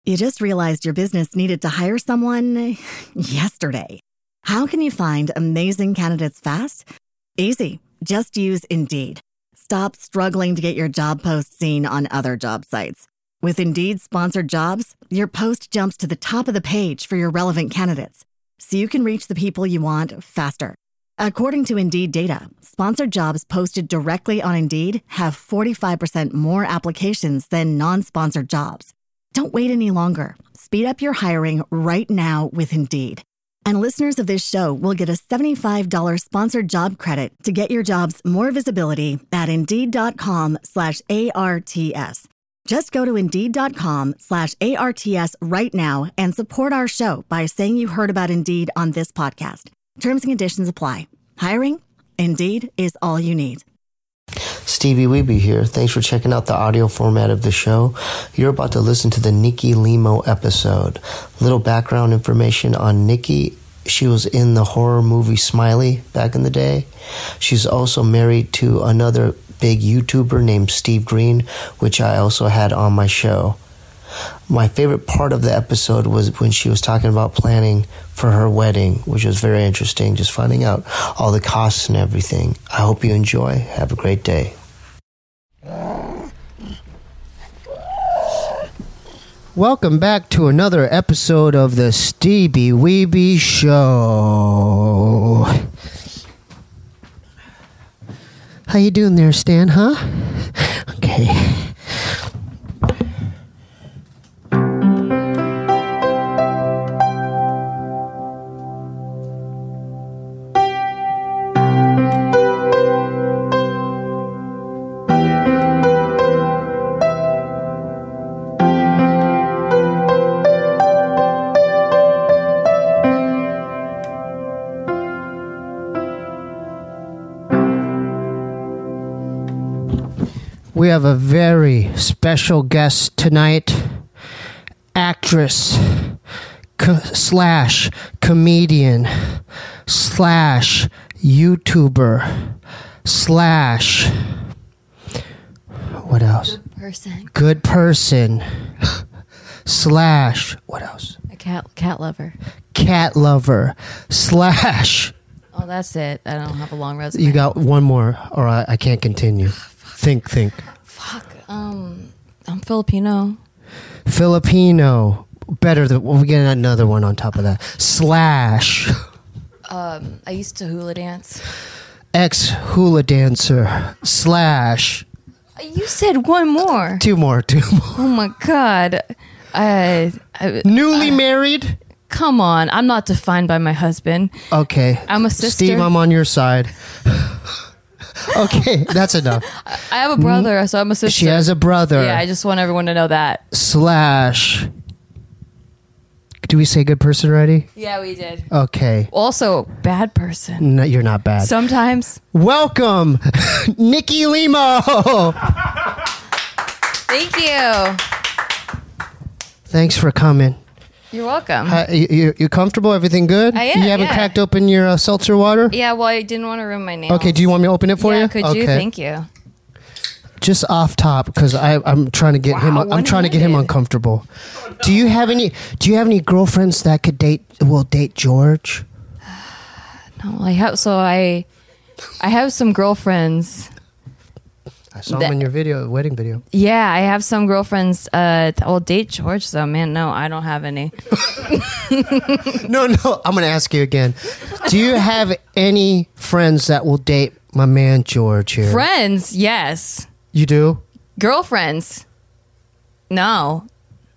You just realized your business needed to hire someone yesterday. How can you find amazing candidates fast? Easy. Just use Indeed. Stop struggling to get your job post seen on other job sites. With Indeed sponsored jobs, your post jumps to the top of the page for your relevant candidates, so you can reach the people you want faster. According to Indeed data, sponsored jobs posted directly on Indeed have 45% more applications than non-sponsored jobs. Don't wait any longer. Speed up your hiring right now with Indeed. And listeners of this show will get a $75 sponsored job credit to get your jobs more visibility at Indeed.com/ARTS. Just go to Indeed.com/ARTS right now and support our show by saying you heard about Indeed on this podcast. Terms and conditions apply. Hiring? Indeed is all you need. Stevie Weeby here. Thanks for checking out the audio format of the show. You're about to listen to the Nikki Limo episode. Little background information on Nikki. She was in the horror movie Smiley back in the day. She's also married to another big YouTuber named Steve Green, which I also had on my show. My favorite part of the episode was when she was talking about planning for her wedding, which was very interesting, just finding out all the costs and everything. I hope you enjoy. Have a great day. Welcome back to another episode of the Stevie Weeby Show. How you doing there, Stan, huh? Okay. We have a very special guest tonight, actress slash comedian slash YouTuber slash what else? Good person slash what else? A cat lover. Cat lover slash. Oh, that's it. I don't have a long resume. You got one more, or I can't continue. Think. Fuck. I'm Filipino. Filipino. Better than we get another one on top of that. Slash. I used to hula dance. Ex-hula dancer. Slash. You said one more. Two more. Oh my god. Newly married? Come on. I'm not defined by my husband. Okay. I'm a sister. Steve, I'm on your side. Okay, that's enough. I have a brother, so I'm a sister. She has a brother. Yeah, I just want everyone to know that. Slash. Do we say good person already? Yeah, we did. Okay. Also, bad person. No, you're not bad. Sometimes. Welcome, Nikki Limo. Thank you. Thanks for coming. You're welcome. You comfortable? Everything good? I am, You haven't cracked open your seltzer water? Yeah, well, I didn't want to ruin my nails. Okay, do you want me to open it for you? Could you? Thank you. Just off top, because I'm trying to get him. I'm trying to get him uncomfortable. Do you have any girlfriends that could date George? No, I have some girlfriends. I saw him in your wedding video. Yeah, I have some girlfriends that will date George, so man, no, I don't have any. No, I'm going to ask you again. Do you have any friends that will date my man George here? Friends, yes. You do? Girlfriends, no.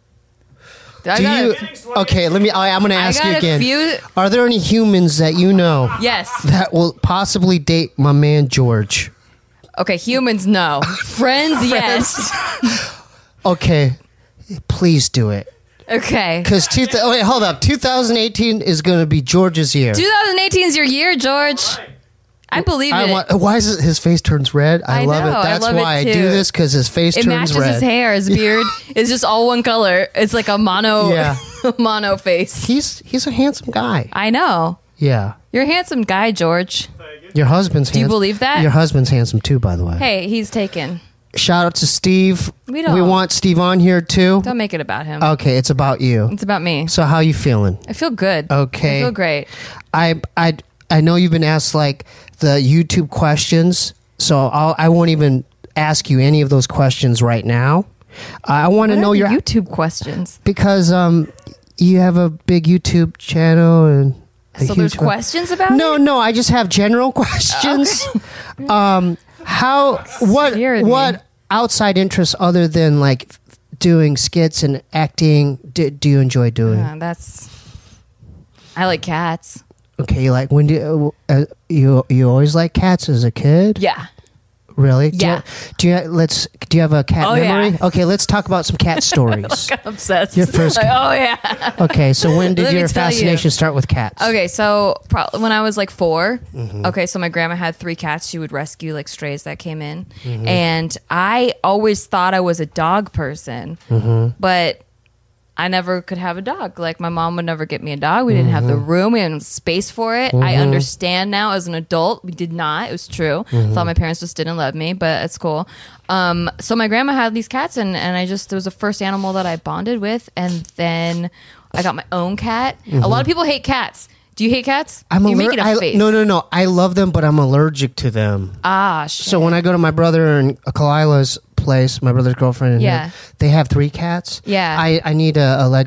Okay, I'm going to ask you again. Few, are there any humans that you know? Yes. That will possibly date my man George? Okay, humans, no. Friends, yes. Okay, please do it. Okay. Because wait, hold up. 2018 is going to be George's year. 2018 is your year, George. I believe it. Why is his face turns red? I love it. That's why I do this, because his face turns red. It matches his hair, his beard. It's just all one color. It's like a mono face. He's a handsome guy. I know. Yeah. You're a handsome guy, George. Your husband's handsome. Do you believe that? Your husband's handsome too, by the way. Hey, he's taken. shout out to Steve. We don't. We want Steve on here too. Don't make it about him. Okay, it's about you. It's about me. So how you feeling? I feel good. Okay. I feel great. I know you've been asked like the YouTube questions, so I won't even ask you any of those questions right now. I want to know your YouTube questions because you have a big YouTube channel and so there's questions about it? No, I just have general questions. Okay. What outside interests other than like doing skits and acting do you enjoy doing? I like cats. Okay, like when do you always like cats as a kid? Yeah. Really? Yeah. Do you have a cat memory? Yeah. Okay, let's talk about some cat stories. I'm obsessed. Your first. Like, oh yeah. Okay, so when did your fascination start with cats? Okay, so when I was like 4. Mm-hmm. Okay, so my grandma had 3 cats. She would rescue like strays that came in, and I always thought I was a dog person, but I never could have a dog. Like my mom would never get me a dog. We didn't have the room. We didn't have space for it. I understand now as an adult. We did not. It was true. Thought my parents just didn't love me, but it's cool. So my grandma had these cats and it was the first animal that I bonded with. And then I got my own kat. A lot of people hate cats. Do you hate cats? You're making a face. No. I love them, but I'm allergic to them. Shit. So when I go to my brother and Kalila's place, my brother's girlfriend, and him, they have 3 cats. Yeah. I need a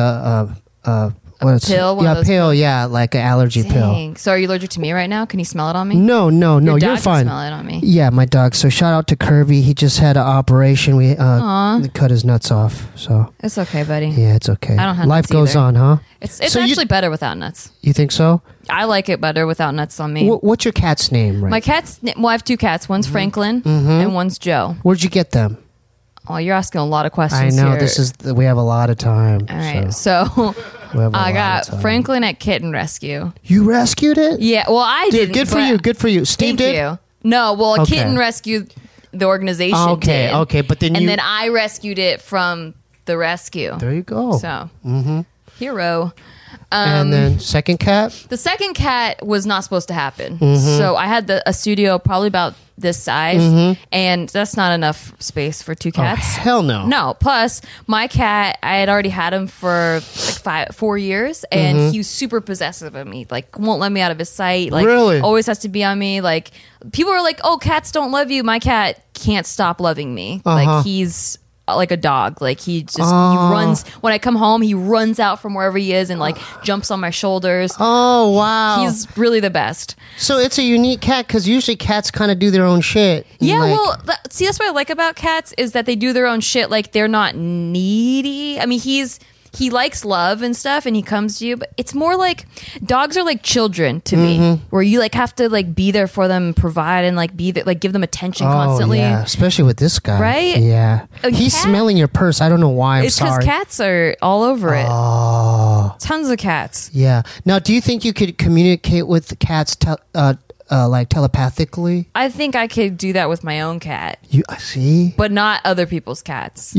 pill. Pill. Yeah, like an allergy pill. So are you allergic to me right now? Can you smell it on me? No. Your dog You're fine. Can smell it on me. Yeah, my dog. So shout out to Kirby. He just had an operation. We cut his nuts off. So it's okay, buddy. Yeah, it's okay. I don't have life nuts goes either. on, huh? It's actually better without nuts. You think so? I like it better without nuts on me. What's your cat's name? Right? My cat's I have 2 cats. One's Franklin and one's Joe. Where'd you get them? Oh, you're asking a lot of questions. I know here. we have a lot of time. All right, so I got Franklin at Kitten Rescue. You rescued it? Yeah, well, I did. Good for you. Good for you. Steve did. You. No, well, Kitten Rescue, the organization did. Okay, but then then I rescued it from the rescue. There you go. So hero. And then second cat? The second cat was not supposed to happen. So I had a studio probably about this size, and that's not enough space for 2 cats. Oh, hell no. No. Plus, my cat, I had already had him for like 4 years, and he was super possessive of me. Like, won't let me out of his sight. Like, really? Always has to be on me. Like, people are like, oh, cats don't love you. My cat can't stop loving me. Like, he's like a dog. Like he runs when I come home, he runs out from wherever he is and like jumps on my shoulders. Oh wow, he's really the best. So it's a unique cat because usually cats kind of do their own shit. Yeah, well, see, that's what I like about cats is that they do their own shit. Like they're not needy. I mean, he likes love and stuff and he comes to you, but it's more like dogs are like children to me, where you like have to like be there for them, provide and like be there, like give them attention constantly. Yeah, especially with this guy, right? Yeah, he's smelling your purse. I don't know why. It's because cats are all over it. Oh, tons of cats. Yeah. Now, do you think you could communicate with the cats like telepathically? I think I could do that with my own cat. You see, but not other people's cats.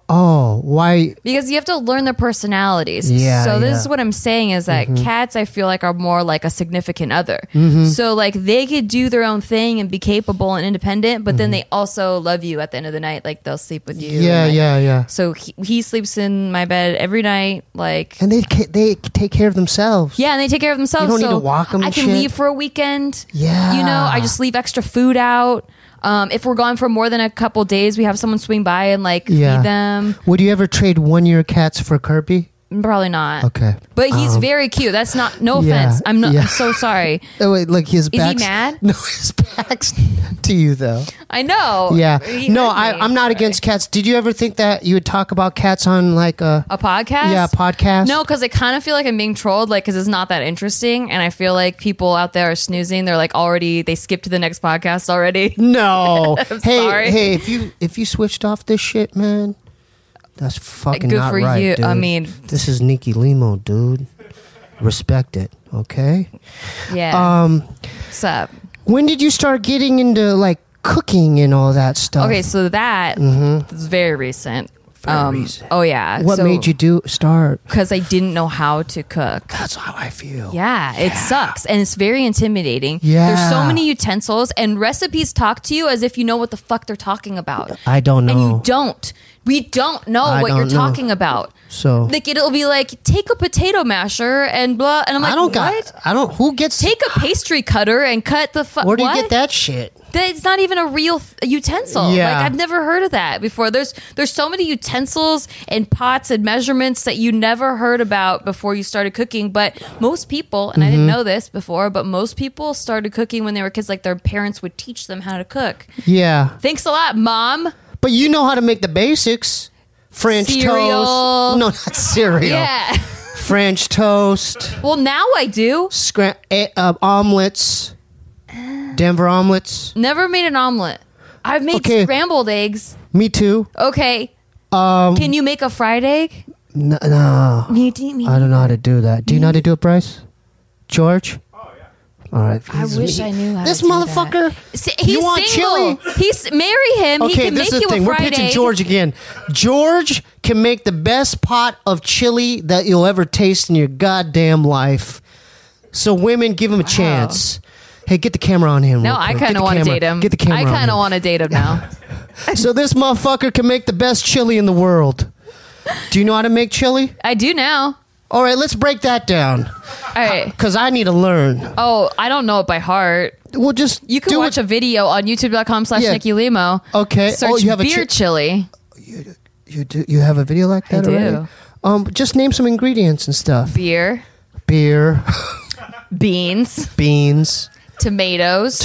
Why? Because you have to learn their personalities. Yeah. So this is what I'm saying is that cats, I feel like, are more like a significant other. So like they could do their own thing and be capable and independent, but then they also love you at the end of the night. Like they'll sleep with you. Yeah. So he sleeps in my bed every night. Like, and they take care of themselves. Yeah, and they take care of themselves. You don't need to walk them. I can leave for a weekend. Yeah. You know, I just leave extra food out. If we're gone for more than a couple days, we have someone swing by and like feed them. Would you ever trade 1 year cats for Kirby? Probably not. Okay. But he's very cute. That's not, no offense. I'm not, I'm so sorry. Oh, wait, like his back's... Is he mad? No, his back's to you though. I know. Yeah. No, I'm not against cats. Did you ever think that you would talk about cats on like a podcast? Yeah, a podcast. No, because I kind of feel like I'm being trolled, like, because it's not that interesting. And I feel like people out there are snoozing. They're like they skipped to the next podcast already. No. Sorry. Hey, if you switched off this shit, man, that's fucking good not for right, you. Dude. I mean, this is Nikki Limo, dude. Respect it, okay? Yeah. What's up? When did you start getting into like cooking and all that stuff? Okay, so that is very recent. very recent. Oh yeah. What made you start? Because I didn't know how to cook. That's how I feel. Yeah, it sucks. And it's very intimidating. Yeah. There's so many utensils and recipes talk to you as if you know what the fuck they're talking about. I don't know. And you don't. We don't know what you're talking about. So like it'll be like, take a potato masher and blah. And I'm like, who gets... Take a pastry cutter and cut the Where do you get that shit? It's not even a real utensil. Yeah. Like I've never heard of that before. There's so many utensils and pots and measurements that you never heard about before you started cooking. But most people, and I didn't know this before, but most people started cooking when they were kids. Like their parents would teach them how to cook. Yeah. Thanks a lot, Mom. But you know how to make the basics. French Cereal. toast. No, not cereal. Yeah. French toast. Well, now I do. Omelets. Denver omelets. Never made an omelet. I've made scrambled eggs. Me too. Okay. Can you make a fried egg? No. Me I don't know how to do that. Do you know how to do it, Bryce? George? All right. I wish I knew how this to do motherfucker. That. You want single. chili? Marry him. Okay, he can this make is you the thing. a We're fried pitching egg. George again. George can make the best pot of chili that you'll ever taste in your goddamn life. So women, give him a chance. Hey, get the camera on him. No, I kind of want to date him. Get the camera on I kind of him. want to date him now. So this motherfucker can make the best chili in the world. Do you know how to make chili? I do now. All right, let's break that down. All right. Because I need to learn. Oh, I don't know it by heart. Well, just You can do watch it. a video on youtube.com/Nikki Yeah. Limo. Okay. Search you have beer chili. You do. You have a video like that I already? do. Just name some ingredients and stuff. Beer. Beans. Beans. Tomatoes.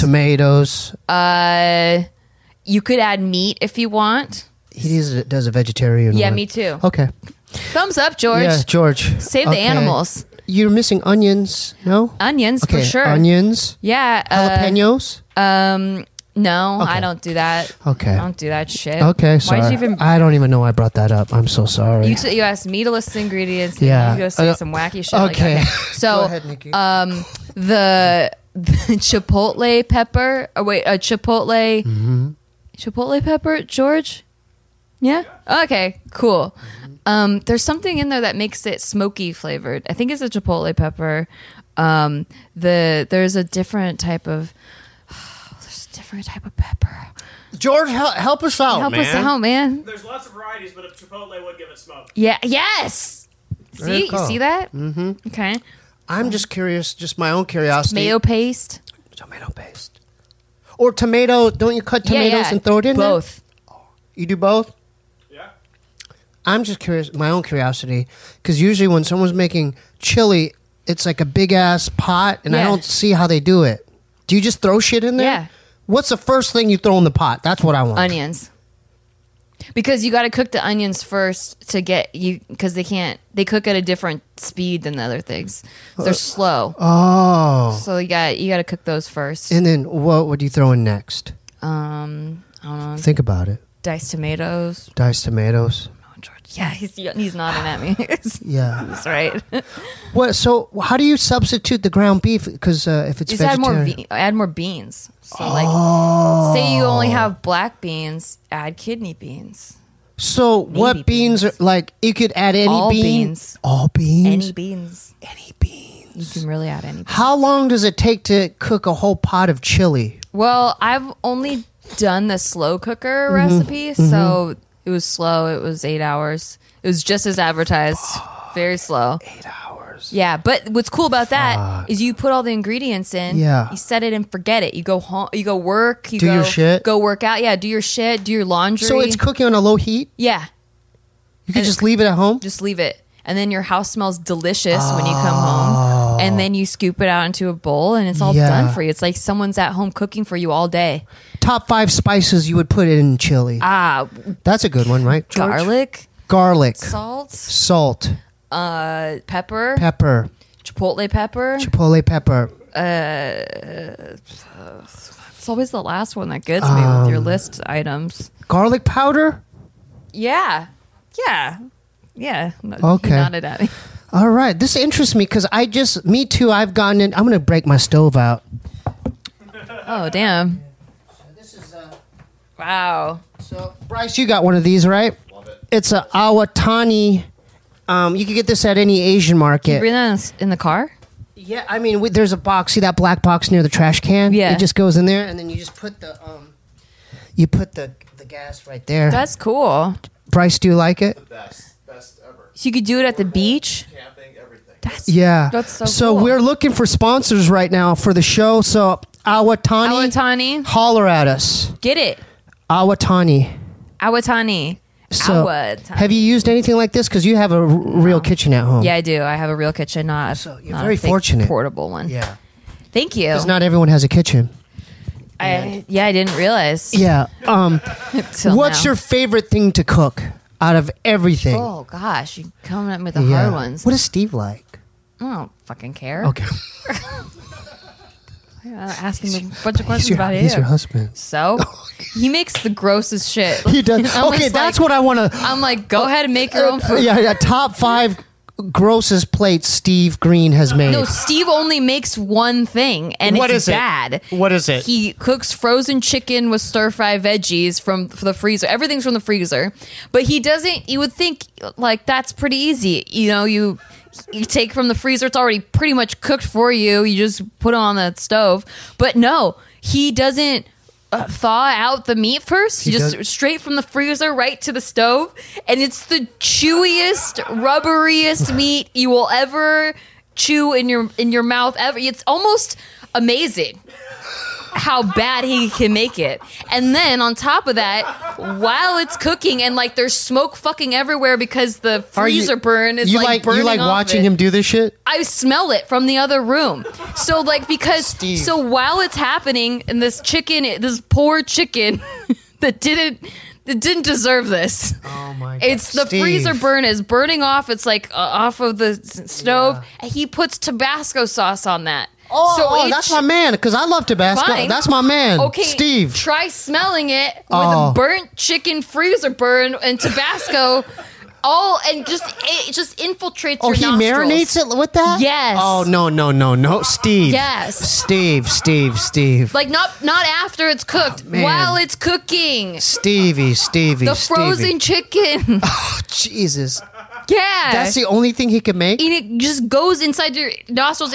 You could add meat if you want. He does a vegetarian Yeah, one. me too. Okay. Thumbs up, George. Yeah, George. Save the animals. You're missing onions, no? Onions, Okay, for sure. onions. Yeah. Jalapenos? No, Okay. I don't do that. Okay. I don't do that shit. Okay, sorry. Why'd you even... I don't even know I brought that up. I'm so sorry. You asked me to list the ingredients. Yeah. And you go say some wacky shit. Okay. Like, so, Go ahead, Nikki. the chipotle pepper. Oh, wait, a chipotle. Mm-hmm. Chipotle pepper, George? Yeah? Okay, cool. There's something in there that makes it smoky flavored. I think it's a chipotle pepper. There's a different type of pepper. George, help us out, Help us out, man. There's lots of varieties, but a Chipotle would give it smoke. Yeah. Yes. See, cool. you see that? Mm-hmm. Okay. I'm just curious, just my own curiosity. Tomato paste. Tomato paste. Or tomato, don't you cut tomatoes and throw it in both. there? You do both? Yeah. I'm just curious, my own curiosity, because usually when someone's making chili, it's like a big-ass pot, and I Yeah. don't see how they do it. Do you just throw shit in there? Yeah. What's the first thing you throw in the pot? That's what I want. Onions. Because you got to cook the onions first to get you, because they cook at a different speed than the other things. They're slow. Oh. So you got to cook those first. And then what would you throw in next? I don't know. Think about it. Diced tomatoes. Diced tomatoes. Oh, George. Yeah, he's nodding at me. Yeah. That's right. What? So how do you substitute the ground beef? Because if it's Just add vegetarian, more beans. So like, say you only have black beans, add kidney beans. So what beans are like? You could add any All bean? beans. All beans. Any beans. Any beans. You can really add any beans. How long does it take to cook a whole pot of chili? Well, I've only done the slow cooker recipe, so it was slow. It was 8 hours. It was just as advertised. Very slow. 8 hours. Yeah, but what's cool about that is you put all the ingredients in. Yeah. You set it and forget it. You go home. You go work. You Do go, your shit? Go work out. Yeah, do your shit. Do your laundry. So it's cooking on a low heat? Yeah. You could just leave it at home? Just leave it. And then your house smells delicious when you come home. And then you scoop it out into a bowl and it's all Yeah. done for you. It's like someone's at home cooking for you all day. Top 5 spices you would put in chili. That's a good one, right, George? Garlic, Garlic. salt, Salt. pepper, Pepper. chipotle pepper. Chipotle pepper. It's always the last one that gets me with your list items. Garlic powder? Yeah. No, Okay. He nodded at me. All right. This interests me because me too, I've gotten in. I'm going to break my stove out. Oh, damn. This is, Wow. so, Bryce, you got one of these, right? Love it. It's a Awatani. You can get this at any Asian market. You bring that in the car? Yeah, I mean, there's a box. See that black box near the trash can? Yeah. It just goes in there, and then you just put the the gas right there. That's cool. Bryce, do you like it? Best ever. So you could do it at the beach? Camping, everything. Yeah. That's so cool. we're looking for sponsors right now for the show. So Awatani, Awatani. holler at us. Get it. Awatani. Awatani. So, Awatani. have you used anything like this? Because you have a real kitchen at home. Yeah, I do. I have a real kitchen, not, So you're not very a fake fortunate. portable one. Yeah. Thank you. Because not everyone has a kitchen. I didn't realize. Yeah. Till What's now. your favorite thing to cook out of everything? Oh gosh, you coming at me with the Yeah. hard ones. What does Steve like? I don't fucking care. Okay. Asking me a bunch of questions He's your, about he's you. your husband. So he makes the grossest shit. He does. I'm Okay, just that's like- what I want to. I'm like, go ahead and make your own food. Yeah, top 5 grossest plates Steve Green has made. No, Steve only makes one thing, and What it's is it? bad. What is it? He cooks frozen chicken with stir fry veggies from the freezer. Everything's from the freezer, but he doesn't. You would think like that's pretty easy. You know, you take from the freezer; it's already pretty much cooked for you. You just put it on the stove. But no, he doesn't. Thaw out the meat first, He just does- straight from the freezer right to the stove, and it's the chewiest, rubberiest meat you will ever chew in your mouth ever. It's almost amazing how bad he can make it. And then on top of that, while it's cooking and like there's smoke fucking everywhere because the freezer burn is like burning you like off watching it. him do this shit? I smell it from the other room. So like because Steve. so while it's happening and this poor chicken that didn't deserve this. Oh my god. It's the Steve. freezer burn is burning off. It's like off of the stove. And he puts Tabasco sauce on that. Oh, it that's my man, because I love Tabasco. Fine. That's my man. Okay, Steve. try smelling it with Oh. a burnt chicken freezer burn and Tabasco, and it just infiltrates Oh, your he nostrils. marinates it with that? Yes. Oh, no. Steve. Yes. Steve. Like not after it's cooked, man. while it's cooking. Stevie. The frozen chicken. Oh, Jesus. Yeah. That's the only thing he can make? And it just goes inside your nostrils.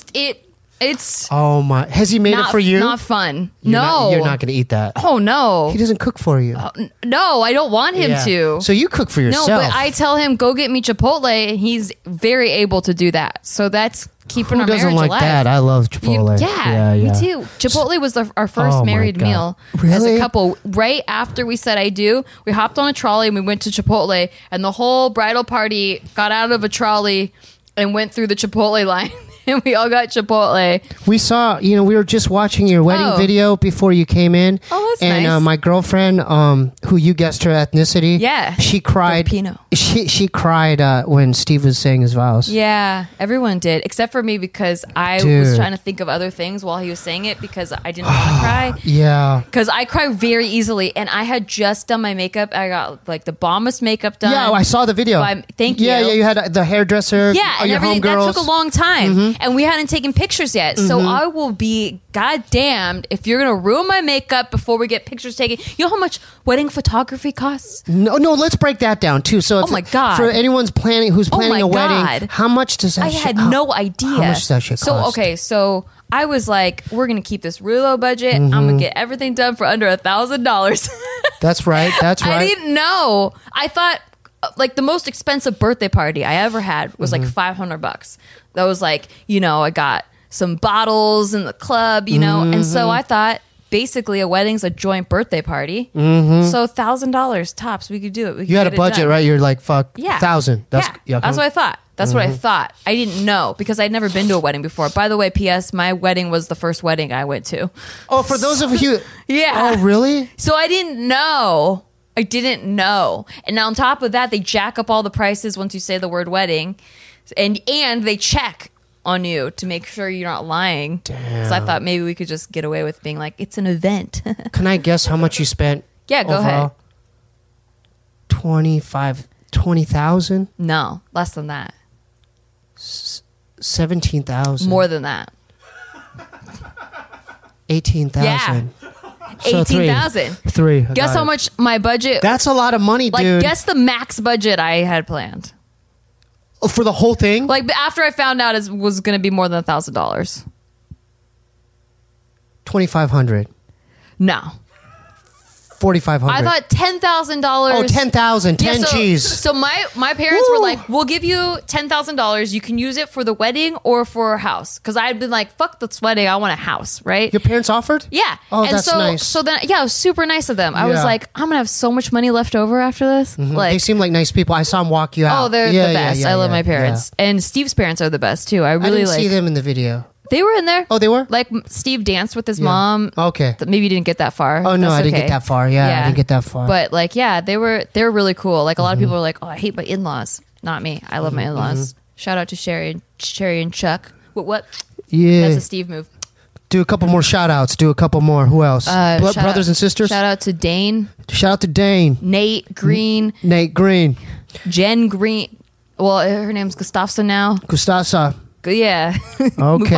It's Oh, my. Has he made not, it for you? not fun. You're no. not- you're not going to eat that. Oh, no. He doesn't cook for you. No, I don't want him Yeah. to. So you cook for yourself. No, but I tell him, go get me Chipotle, and he's very able to do that. So that's keeping Who our doesn't marriage like alive. that? I love Chipotle. Yeah, me too. Chipotle was our first Oh my married God. meal as Really? a couple. Right after we said I do, we hopped on a trolley and we went to Chipotle, and the whole bridal party got out of a trolley and went through the Chipotle line. And we all got Chipotle. We saw, we were just watching your wedding Oh. video before you came in. Oh, that's and, nice. my girlfriend, who you guessed her ethnicity. Yeah. She cried. Filipino. She cried when Steve was saying his vows. Yeah, everyone did, except for me because I was Dude. trying to think of other things while he was saying it because I didn't want to cry. Yeah. Because I cry very easily, and I had just done my makeup. I got like the bombest makeup done. Yeah, I saw the video. Thank Yeah, you. you had the hairdresser. Yeah, and your everything. That homegirls. took a long time, and we hadn't taken pictures yet. So I will be goddamned if you're gonna ruin my makeup before we get pictures taken. You know how much wedding photography costs? No, let's break that down too. So, Oh my God. for anyone's who's Oh planning my a wedding, God. how much does that? I had no idea. How much does that shit So cost? okay, so I was like, we're gonna keep this real low budget. I'm gonna get everything done for under $1,000. That's right. That's right. I didn't know. I thought like the most expensive birthday party I ever had was like $500. That was like, I got some bottles in the club, and so I thought basically a wedding's a joint birthday party. So $1,000 tops, we could do it. We could You had a get it budget, done. right? You're like, fuck, Yeah. 1,000. That's what I thought. That's what I Mm-hmm. thought. I didn't know because I'd never been to a wedding before. By the way, P.S. My wedding was the first wedding I went to. Oh, for those of you. Yeah. Oh, really? So I didn't know. And now on top of that, they jack up all the prices once you say the word wedding. And they check on you to make sure you're not lying. Damn. So I thought maybe we could just get away with being like, it's an event. Can I guess how much you spent? Yeah, go ahead. 20,000? No, less than that. 17,000. More than that. 18,000. Yeah. So three. 18,000. Three. Guess Got how it. much my budget? That's a lot of money, like, dude. guess the max budget I had planned. For the whole thing? Like after I found out it was going to be more than $1,000. $2,500. No. $4,500. I thought $10,000. Oh, 10,000. 10 so, G's. So my parents Woo. were like, we'll give you $10,000. You can use it for the wedding or for a house. Because I had been like, fuck this wedding. I want a house, right? Your parents offered? Yeah. Oh, and that's so, nice. So then, yeah, it was super nice of them. I was Yeah. like, I'm going to have so much money left over after this. Like, They seem like nice people. I saw them walk you out. oh, they're Yeah, the yeah, best. yeah, I love yeah, my parents. yeah. And Steve's parents are the best too. I I really didn't like. see them in the video. They were in there. Oh, they were? Like Steve danced with his Yeah. mom. Okay. Maybe you didn't get that far. Oh, no, That's I didn't okay. get that far. Yeah, I didn't get that far. But like, yeah, they were really cool. Like a lot of Mm-hmm. people are like, oh, I hate my in-laws. Not me. I love my in-laws. Shout out to Sherry and Chuck. What? Yeah. That's a Steve move. Do a couple more shout outs. Do a couple more. Who else? Shout Brothers out- and sisters? Shout out to Dane, Shout out to Dane. Nate Green, Nate Green. Jen Green. Well, her name's Gustafson now. Gustasa. Yeah. Okay.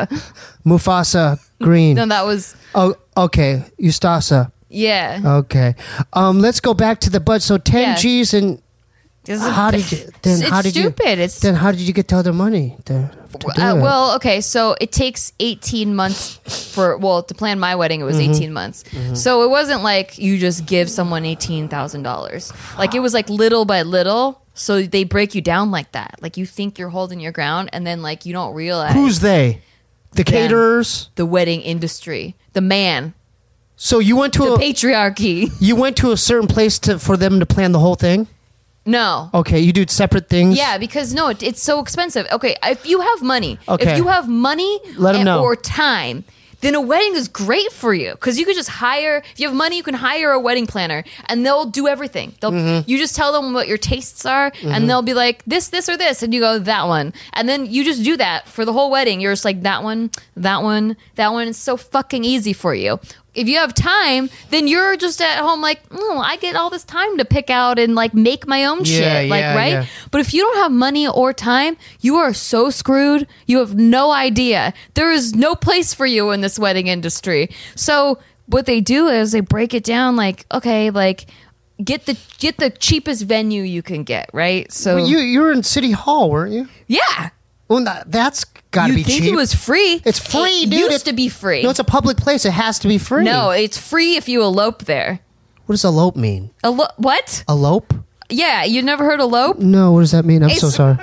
Mufasa Green. No, that was, Oh, okay. Ustasa. yeah. Okay. Let's go back to the budget. So 10 Yeah. G's and how did you then it's how did stupid. you It's then how did you get the other money to do it? well, okay, so it takes 18 months to plan my wedding. It was Mm-hmm. 18 months. So it wasn't like you just give someone $18,000. Like it was like little by little. So they break you down like that. Like you think you're holding your ground, and then like you don't realize Who's they? The Them. caterers. the wedding industry, the man, So you went to the a patriarchy. you went to a certain place for them to plan the whole thing? No. Okay, you do separate things? Yeah, because no, it's so expensive. Okay, if you have money, Okay. if you have money Let 'em know. or time, then a wedding is great for you because you could just hire. If you have money, you can hire a wedding planner, and they'll do everything. You just tell them what your tastes are, and they'll be like this, or this, and you go that one, and then you just do that for the whole wedding. You're just like that one, that one, that one. It's so fucking easy for you. If you have time, then you're just at home like, I get all this time to pick out and like make my own shit. Like, yeah, right? yeah. But if you don't have money or time, you are so screwed. You have no idea. There is no place for you in this wedding industry. So what they do is they break it down like, okay, like get the cheapest venue you can get, right? So Well, you were in City Hall, weren't you? yeah. Well, that's got to You be think cheap. it was free? It's free, It dude. used to be free. No, it's a public place. It has to be free. No, it's free if you elope there. What does elope mean? What? Elope? Yeah, you never heard elope? No, what does that mean? I'm so It's- sorry.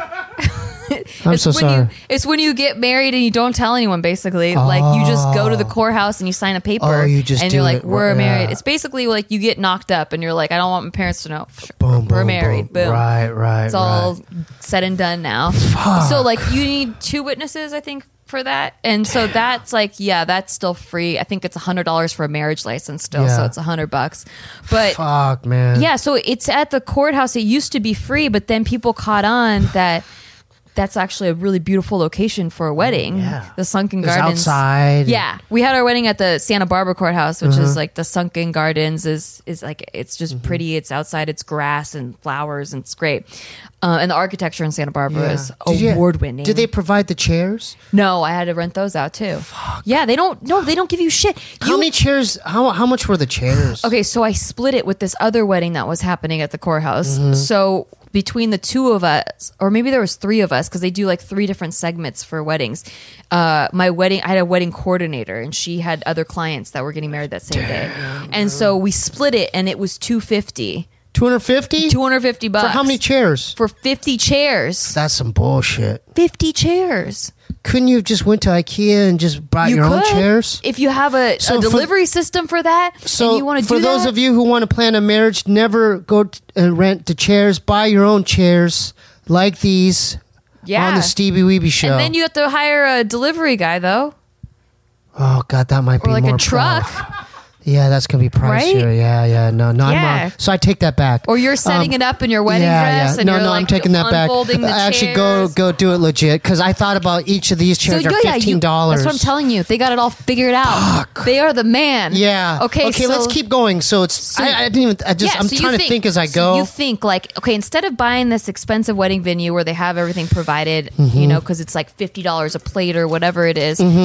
I'm so when sorry. It's when you get married and you don't tell anyone, basically. Like, you just go to the courthough and you sign a paper. Oh, you just and do you're like, it. we're Yeah. married. It's basically like you get knocked up and you're like, I don't want my parents to know. Boom, we're boom, married. boom. Boom. Right. It's all said and done now. So, like, you need 2 witnesses, I think, for that. And so that's like, yeah, that's still free. I think it's $100 for a marriage license still. So Yeah. it's $100. But Fuck, man. yeah, so it's at the courthouse. It used to be free, but then people caught on that that's actually a really beautiful location for a wedding. Yeah. The Sunken It's Gardens. outside. Yeah. We had our wedding at the Santa Barbara courthouse, which is like the Sunken Gardens is like, it's just Mm-hmm. pretty. It's outside. It's grass and flowers and it's great. And the architecture in Santa Barbara is Did you- award winning. Did they provide the chairs? No, I had to rent those out too. Yeah, they don't give you shit. How many chairs? How much were the chairs? Okay, so I split it with this other wedding that was happening at the courthouse. Mm-hmm. So between the 2 of us, or maybe there was 3 of us, because they do like 3 different segments for weddings. My wedding, I had a wedding coordinator, and she had other clients that were getting married that same day, and so we split it, and it was $250. 250? $250 For how many chairs? For 50 chairs. That's some bullshit. 50 chairs. Couldn't you have just went to IKEA and just brought your own chairs? If you have a So for- delivery system for that, So and you want to do for those that, of you who want to plan a marriage, never go rent the chairs. Buy your own chairs like these on the Stevie Weeby show. and then you have to hire a delivery guy though, oh God, that might or be like more a truck. Yeah, that's gonna be pricier. Right? Yeah. No, I'm Yeah. wrong. So I take that back. Or you're setting it up in your wedding dress, and No, you're no, like I'm taking that back. unfolding the Actually, chairs. go do it legit because I thought about each of these chairs are yeah, $15. That's what I'm telling you. They got it all figured out. They are the man. Yeah. Okay. So, let's keep going. So it's I didn't even. I'm so trying you to think as I so go. you think like, okay, instead of buying this expensive wedding venue where they have everything provided, Mm-hmm. because it's like $50 a plate or whatever it is,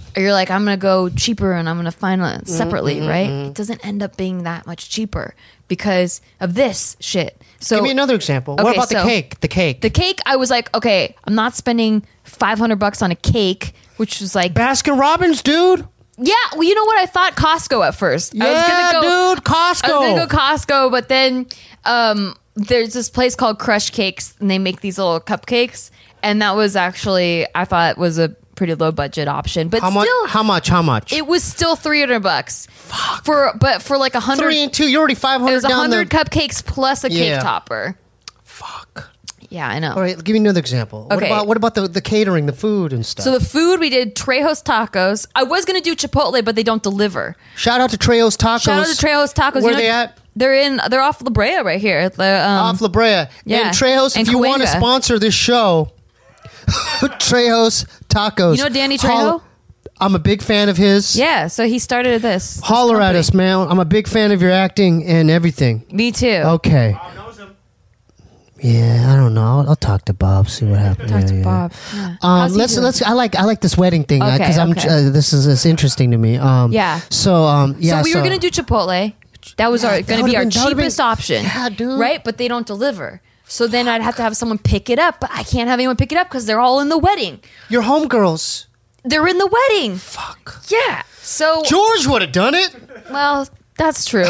or you're like, I'm gonna go cheaper and I'm gonna find it separately, right? It doesn't end up being that much cheaper because of this shit. So Give me another example. What Okay, about the so- cake? The cake. the cake, I was like, okay, I'm not spending $500 on a cake, which was like, Baskin Robbins, dude. yeah, well, you know what? I thought Costco at first. I was gonna go, dude, Costco. I was gonna go Costco, but then there's this place called Crush Cakes, and they make these little cupcakes, and that was actually, I thought, was a pretty low budget option. But How much? still, How much? it was still $300 for like 100. 3 and 2. You're already 500 It was down 100 the. cupcakes plus a cake Yeah. topper. Fuck. Yeah, I know. All right, give me another example. Okay. What about the catering, the food and stuff? So the food, we did Trejo's Tacos. I was gonna do Chipotle, but they don't deliver. Shout out to Trejo's Tacos. Shout out to Trejo's Tacos. Where You know, they at? They're off La Brea right here. They're, Off La Brea. yeah. And Trejo's, if And you want to Cahuenga. sponsor this show, Trejo's Tacos. You know Danny Trejo? I'm a big fan of his. Yeah, so he started this. Holler at company. us, man. I'm a big fan of your acting and everything. Me too. Okay. Bob knows him. Yeah, I don't know. I'll talk to Bob, see what happens. Talk Yeah, to yeah. Bob. Yeah. How's he doing? Let's. I like this wedding thing Okay, because I'm. okay. This is it's interesting to me. Yeah. So yeah. So we were gonna do Chipotle. That was Yeah, our that gonna would've be our been- that would've been- cheapest option. Yeah, dude. Right, but they don't deliver. So then I'd have to have someone pick it up, but I can't have anyone pick it up because they're all in the wedding. your homegirls. They're in the wedding. Fuck. Yeah. So George would have done it. well, that's true.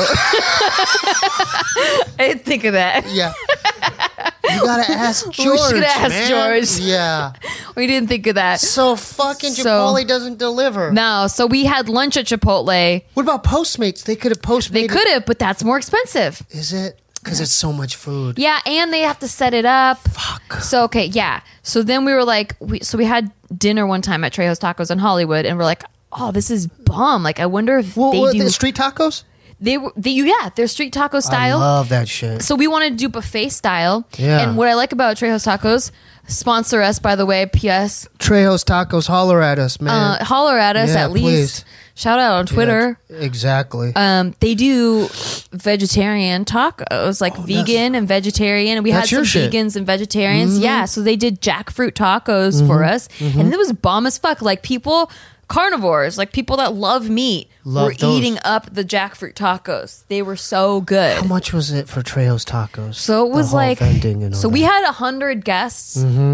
I didn't think of that. Yeah. You gotta ask George. should ask man. George. Yeah. We didn't think of that. So fucking So- Chipotle doesn't deliver. No, so we had lunch at Chipotle. What about Postmates? They could have Postmated. They could have, but that's more expensive. Is it? Because it's so much food. Yeah, and they have to set it up. Fuck. So okay, yeah. So then we were like, we had dinner one time at Trejo's Tacos in Hollywood, and we're like, oh, this is bomb. Like, I wonder if What, they do. the street tacos? They're street taco style. I love that shit. So we wanted to do buffet style. Yeah. And what I like about Trejo's Tacos, sponsor us, by the way, P.S. Trejo's Tacos, holler at us, man. Holler at us Yeah, at least. please. Shout out on Twitter. Yeah, exactly. They do vegetarian tacos, like vegan and vegetarian. And we had That's some your shit. vegans and vegetarians. Yeah. So they did jackfruit tacos for us. And it was bomb as fuck. Like people, carnivores, like people that love meat, Love were those. eating up the jackfruit tacos. They were so good. How much was it for Trejo's Tacos? So it The was whole like, vending and all so we that. had 100 guests.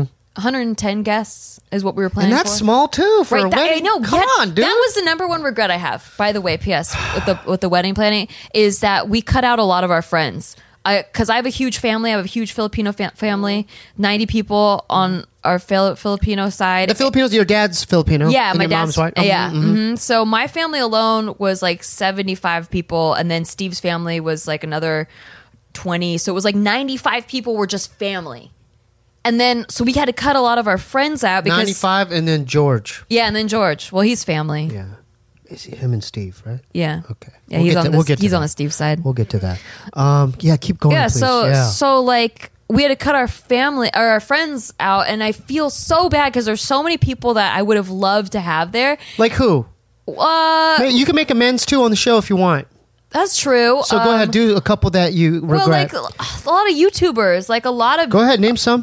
110 guests is what we were planning And that's for. small too for a Right, that, wedding. I know. Come on, dude. That was the number one regret I have. By the way, P.S. with the wedding planning is that we cut out a lot of our friends. Because I have a huge family. I have a huge Filipino family. 90 people on our Filipino side. The Filipinos, your dad's Filipino. Yeah, and my your dad's mom's white. Yeah. So my family alone was like 75 people, and then Steve's family was like another 20. So it was like 95 people were just family. And then so we had to cut a lot of our friends out because 95, and then George. yeah, and then George. Well, he's family. Yeah, is him and Steve, right? Yeah. Okay. Yeah, We'll he's get on to- the we'll get to he's that. on the Steve side. We'll get to that. Yeah, keep going. Yeah, please. so yeah. so like we had to cut our family or our friends out, and I feel so bad because there's so many people that I would have loved to have there. Like who? Man, you can make amends too on the show if you want. That's true. So go ahead, do a couple that you Well, regret. like a lot of YouTubers, like a lot of Go ahead, name some.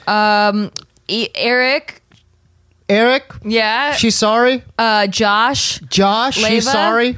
Eric, Eric, yeah, she's sorry. Josh. Josh, she's Leva? sorry.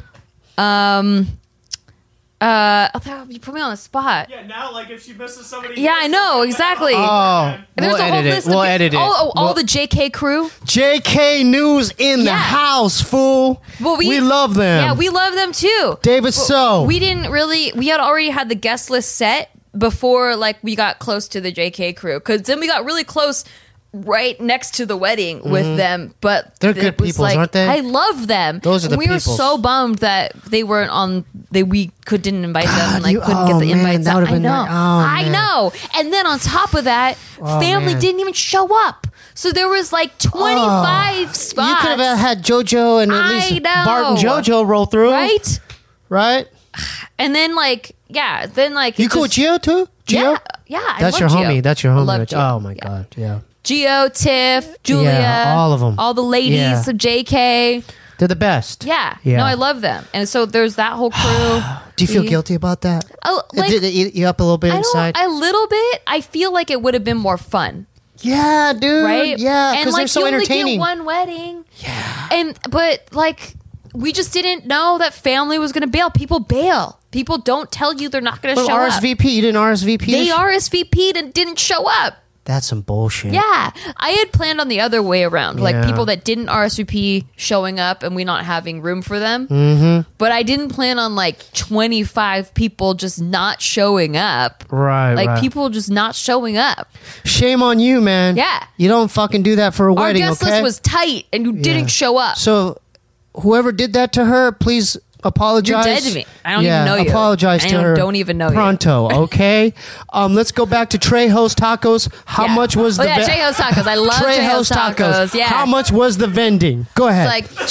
You put me on the spot. Yeah, now, like, if she misses somebody. Yeah, I know exactly. Oh, There's we'll a whole edit it. list We'll of edit it. all We'll- the JK crew. JK News in the Yeah. house, fool. Well, we love them. Yeah, we love them too. David So. We didn't really. We had already had the guest list set before, like we got close to the JK crew, because then we got really close right next to the wedding with them. But They're it good was peoples, like, aren't they? I love them. Those are the We were peoples. so bummed that they weren't on. We didn't invite them, and like you- couldn't oh, get the man, invites that out. would've I been know. nice. Oh, I man. know. And then on top of that, family man. didn't even show up. So there was like 25 spots. You could have had JoJo and at I least know. Bart and JoJo roll through, right? Right? And then like, yeah, then like You it cool with just- Gio too? Gio? Yeah, yeah. I That's love your Gio. homie. That's your I homie. love Rich. Gio. Oh my Yeah. god, yeah. Gio, Tiff, Julia, Yeah, all of 'em. all the ladies, Yeah. so JK. They're the best. Yeah. Yeah. No, I love them. And so there's that whole crew. Do you feel We- guilty about that? Oh, like, Did it eat you up a little bit I inside? don't, a little bit. I feel like it would have been more fun. Yeah, dude. right? Yeah, and because like they're so you only entertaining. get one wedding. Yeah, but like we just didn't know that family was going to bail. People bail. People don't tell you they're not going to But show up. RSVP, you didn't RSVP? They RSVP'd and didn't show up. That's some bullshit. Yeah, I had planned on the other way around, like Yeah. people that didn't RSVP showing up and we not having room for them. Mm-hmm. But I didn't plan on like 25 people just not showing up. Right, Like right. people just not showing up. Shame on you, man. Yeah. You don't fucking do that for a Our wedding, guest okay? list was tight and you didn't show up. So, whoever did that to her, please apologize. You're dead to me. I don't even know you. Apologize I to her. don't even know you. pronto, okay? Let's go back to Trejo's Tacos. How Yeah. much was Oh, the yeah, Trejo's Tacos. I love Trejo's Tacos. Yeah. How much was the vending? Go ahead. It's like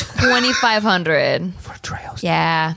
2,500. for Trejo's. Yeah.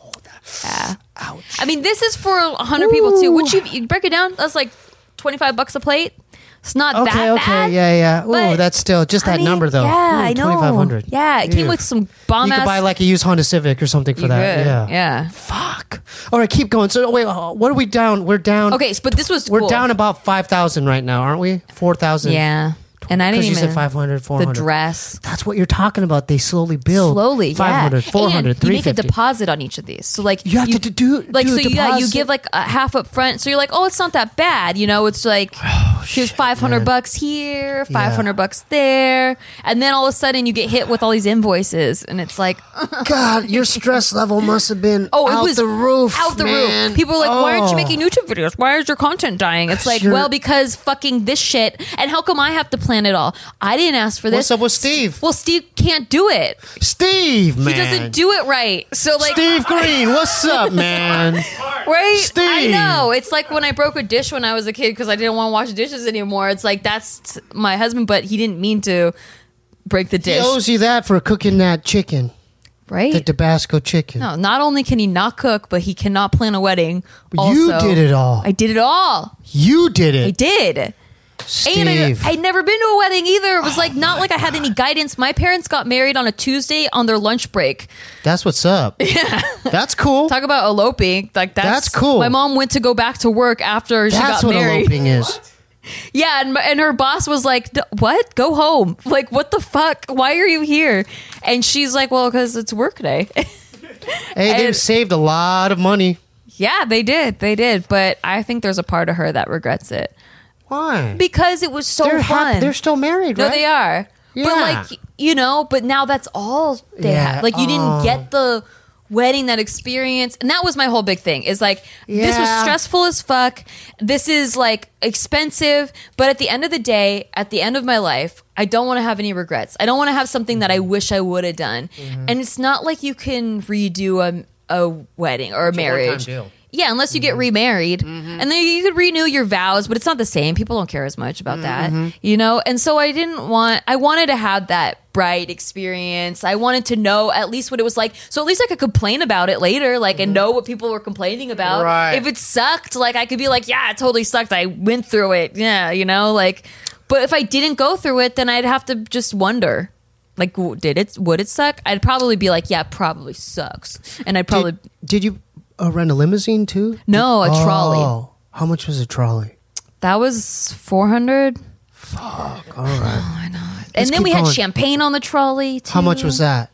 Yeah. Ouch. I mean, this is for 100 people too. Which you break it down, that's like $25 a plate. It's not Okay, that okay, bad. yeah. Ooh, but, that's still just that I mean, number though. Yeah, Ooh, I know. 2,500. Yeah, it came Ew. with some bomb You ass. could buy like a used Honda Civic or something for You that. could, Yeah. yeah. Fuck. All right, keep going. So wait, what are we down? We're down. Okay, but this was We're cool. down about 5,000 right now, aren't we? 4,000. Yeah, and I didn't Because you even said 500, 400. the dress. That's what you're talking about. They slowly build. Slowly, 500, yeah. 400, and you make a 350. deposit on each of these. So like You have to do like do so a you deposit? give like a half up front. So you're like, oh, it's not that bad, you know? It's like here's $500 here, $500 there, and then all of a sudden you get hit with all these invoices, and it's like, God, your stress level must have been oh, it out was the roof. out the man. roof. People are like, why aren't you Oh. making YouTube videos? Why is your content dying? It's like, you're- well, because fucking this shit. And how come I have to plan it all? I didn't ask for this. What's up with Steve? Well, Steve can't do it. Steve, man. He doesn't do it right. So like, Steve Green, what's up, man? right? Steve. I know. It's like when I broke a dish when I was a kid because I didn't want to wash dishes anymore. It's like that's my husband, but he didn't mean to break the He dish. owes you that for cooking that chicken, Right? the Tabasco chicken. No, not only can he not cook, but he cannot plan a wedding. You Also, did it all. I did it all. You did I it, did. Steve. And I'd never been to a wedding either. It was like not like I had any guidance. My parents got married on a Tuesday on their lunch break. That's what's up. Yeah, that's cool. Talk about eloping. Like That's cool. My mom went to go back to work after she That's got what married. eloping is. Yeah, and her boss was like, "What? Go home! Like, what the fuck? Why are you here?" And she's like, "Well, because it's work day." Hey, they've And- saved a lot of money. Yeah, they did. But I think there's a part of her that regrets it Why? because it was so They're fun. They're still married, No, right? they are. But Yeah. like, you know, but now that's all they Yeah. have. Like you didn't get the wedding, that experience. And that was my whole big thing is like, this was Yeah. stressful as fuck. This is like expensive. But at the end of the day, at the end of my life, I don't want to have any regrets. I don't want to have something that I wish I would have done. And it's not like you can redo a wedding or a marriage. deal. Yeah, unless you get remarried. And then you could renew your vows, but it's not the same. People don't care as much about that, you know? And so I wanted to have that bride experience. I wanted to know at least what it was like. So at least I could complain about it later, like, and know what people were complaining about. Right. If it sucked, like, I could be like, yeah, it totally sucked. I went through it. Yeah, you know? Like, but if I didn't go through it, then I'd have to just wonder. Like, would it suck? I'd probably be like, yeah, it probably sucks. And I'd probably... Did you rent a limousine too? No, a trolley. Oh, how much was a trolley? That was 400. All right. And then keep we had going. champagne on the trolley too. How much was that?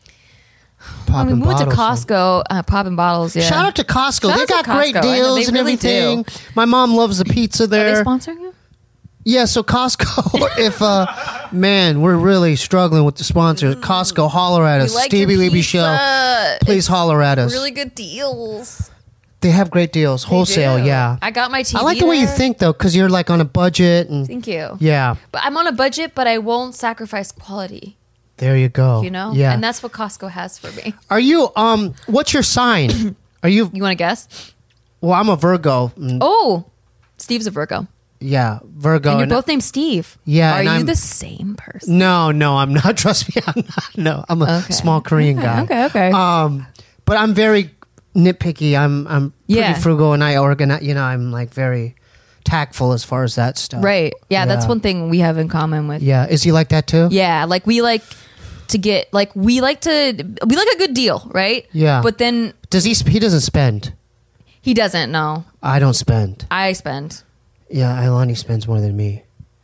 I mean, we went to Bottles, huh? Costco, popping bottles. Yeah. Shout out to Costco. Shout They out to got great Costco. I know, deals they and really everything. do. My mom loves the pizza Are they there. sponsoring you? Yeah, so Costco, if man, we're really struggling with the sponsors. Costco, holler at us. We like Stevie your Weeby pizza. Show. Please holler at us. Really good deals. They have great deals. Wholesale, do. yeah. I got my TV. I like the way you there. think though, because you're like on a budget and Thank you. yeah. But I'm on a budget, but I won't sacrifice quality. There you go. You know? Yeah. And that's what Costco has for me. Are you what's your sign? Are you You want to guess? well, I'm a Virgo. Oh, Steve's a Virgo. Yeah, Virgo. And you're both named Steve. Yeah, Are and you I'm- the same person? No, I'm not. Trust me, I'm not. No, I'm a Okay. small Korean guy. Okay. But I'm very nitpicky. I'm pretty Yeah. frugal, and I organize. You know, I'm like very tactful as far as that stuff. Right. Yeah, that's one thing we have in common with. Yeah, is he like that too? Yeah, like we like to get like we like a good deal, right? Yeah. But then Does he? He doesn't spend. he doesn't know. I don't spend. I spend. Yeah, Ilani spends more than me.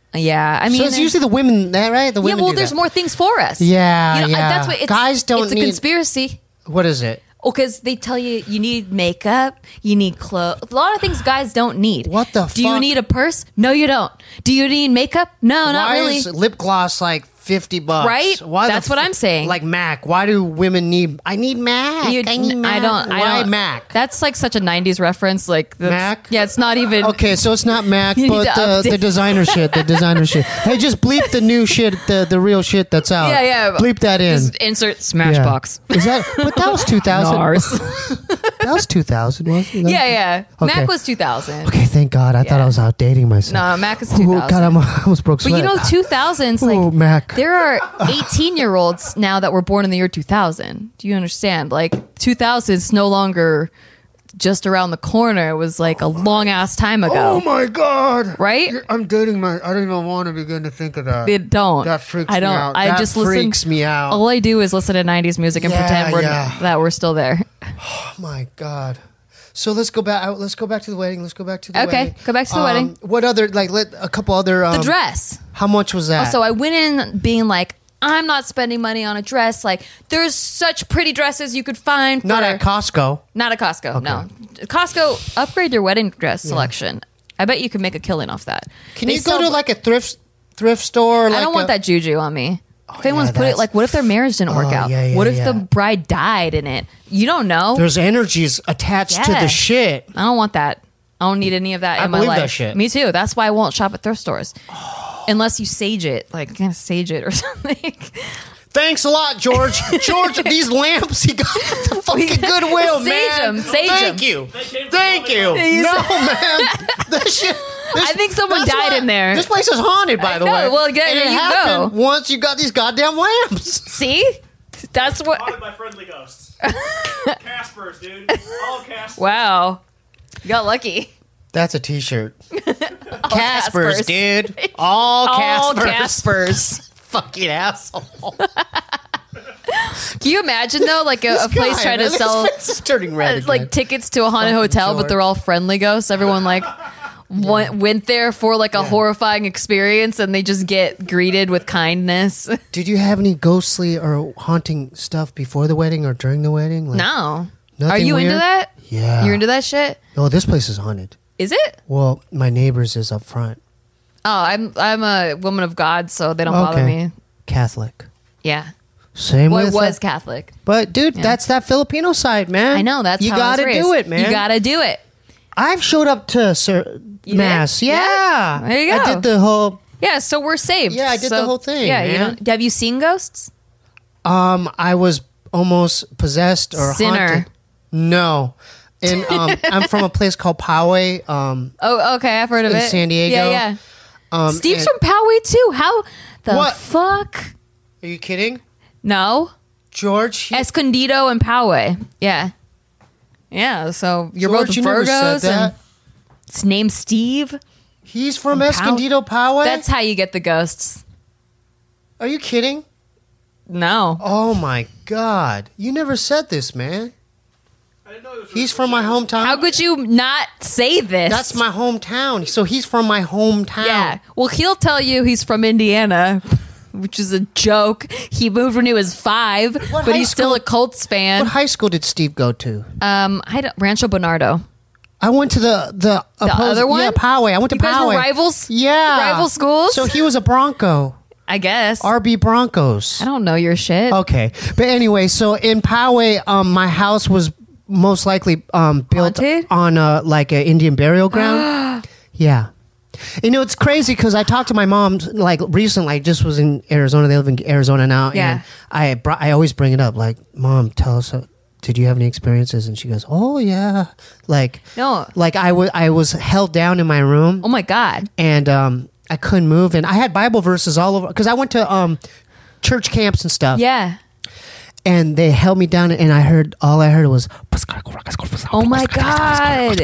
Yeah, I mean, so it's usually the women, right? The yeah. women Well, do there's that. more things for us. Yeah, yeah. That's what Guys don't It's need- a conspiracy. What is it? Oh, because they tell you need makeup, you need clothes. A lot of things guys don't need. What the Do you fuck? need a purse? No, you don't. Do you need makeup? No, not Why really. is lip gloss like $50? Right? Why the That's what I'm saying. Like MAC. Why do women need? I need MAC. You- I need MAC. I don't. Why MAC? That's like such a '90s reference. Like Mac? Yeah, it's not even. Okay, so it's not MAC, You need but to the update. designer shit. The designer shit. Hey, just bleep the new shit. The real shit that's out. Yeah, yeah. Bleep that in. Just insert Yeah. Smashbox. Is that? But that was 2000. Nars. That was 2000, wasn't it? Yeah, yeah. Okay. Mac was 2000. Okay, thank God. I thought Yeah. I was outdating myself. No, Mac is Ooh, 2000. God, I almost broke But sweat. you know, 2000s, like, Ooh, Mac. there are 18-year-olds now that were born in the year 2000. Do you understand? Like, 2000 is no longer just around the corner. It was like a long-ass time ago. Oh my God! Right? I'm dating my. I don't even want to begin to think of that. It don't. That freaks I don't. me out. I That just freaks listen. me out. All I do is listen to 90s music and Yeah, pretend yeah. that we're still there. Oh my God! So let's go back. Let's go back to the wedding. Let's go back to the Okay, wedding. go back to the wedding. What other a couple other The dress. How much was that? So I went in being like, I'm not spending money on a dress. Like, there's such pretty dresses you could find. Not for- at Costco. Not at Costco. No, Costco. Upgrade your wedding dress selection. I bet you can make a killing off that. Can They you go sell- to like a thrift store? I don't want that juju on me. If anyone's yeah, put it, that's- like, what if their marriage didn't work Oh, out? yeah, yeah, What if yeah. the bride died in it? You don't know. There's energies attached to Yeah. the shit. I don't want that. I don't need any of that I in my believe life. that shit. Me too. That's why I won't shop at thrift stores. Unless you sage it. Like, kind of sage it or something. Thanks a lot, George. George, these lamps, he got the fucking goodwill, Sage man. 'em, sage Thank 'em. you. came from Thank you. He's- No, man. That shit. I think someone that's died why- in there. This place is haunted, by the know. way. Well, yeah, and there it you happened go. once you got these goddamn lamps. See? That's what. Haunted by friendly ghosts. Caspers, dude. All Caspers. Wow. You got lucky. That's a T-shirt. Caspers. dude. All All Caspers. Caspers. Fucking asshole. Can you imagine, though, like a place Guy, trying to man, sell his face is turning red again. like tickets to a haunted hotel, but they're all friendly ghosts? Everyone, like, went there for like a horrifying experience and they just get greeted with kindness. Did you have any ghostly or haunting stuff before the wedding or during the wedding? Like, No. Nothing Are you into weird? that? Yeah. You're into that shit? Oh, this place is haunted. Is it? Well, my neighbor's is up front. Oh, I'm a woman of God, so they don't bother me. Catholic. Yeah. Same Well, with it was Catholic. But dude, that's that Filipino side, man. I know. That's you how I was gotta raised. do it, man. You gotta do it. I've showed up to You mass. did? Yeah. Yeah. There you I go. did the whole. Yeah, so we're saved. Yeah, I did the whole thing, Yeah, you man. know. Have you seen ghosts? I was almost possessed or Sinner. haunted. No, and I'm from a place called Poway. Oh, okay. I've heard of In it. San Diego. Yeah, yeah. Steve's and- from Poway too. How the What? fuck? Are you kidding, No, George? He- Escondido and Poway. Yeah, yeah. So you're George, both you never said Virgos, that. and it's named Steve. He's from Pow- Escondido, Poway. That's how you get the ghosts. Are you kidding? No, Oh my God! You never said this, man. I didn't know it was He's from my hometown. how could you not say this? That's my hometown. So he's from my hometown. Yeah. Well, he'll tell you he's from Indiana, which is a joke. He moved when he was 5, What but high he's still school- a Colts fan. What high school did Steve go to? I don't, Rancho Bernardo. I went to the other one? Yeah, Poway. I went to You guys Poway. were rivals? Yeah, Rival schools? So he was a Bronco. I guess. RB Broncos. I don't know your shit. Okay, but anyway, so in Poway, my house was most likely built Haunted? on like an Indian burial ground. Yeah. You know, it's crazy because I talked to my mom like recently. I just was in Arizona. They live in Arizona now, Yeah. and I always bring it up. Like, Mom, tell us. Did you have any experiences? And she goes, "Oh yeah." Like, No. like I was held down in my room, Oh my God. and I couldn't move, and I had Bible verses all over because I went to church camps and stuff. Yeah. And they held me down, and all I heard was, Oh my God.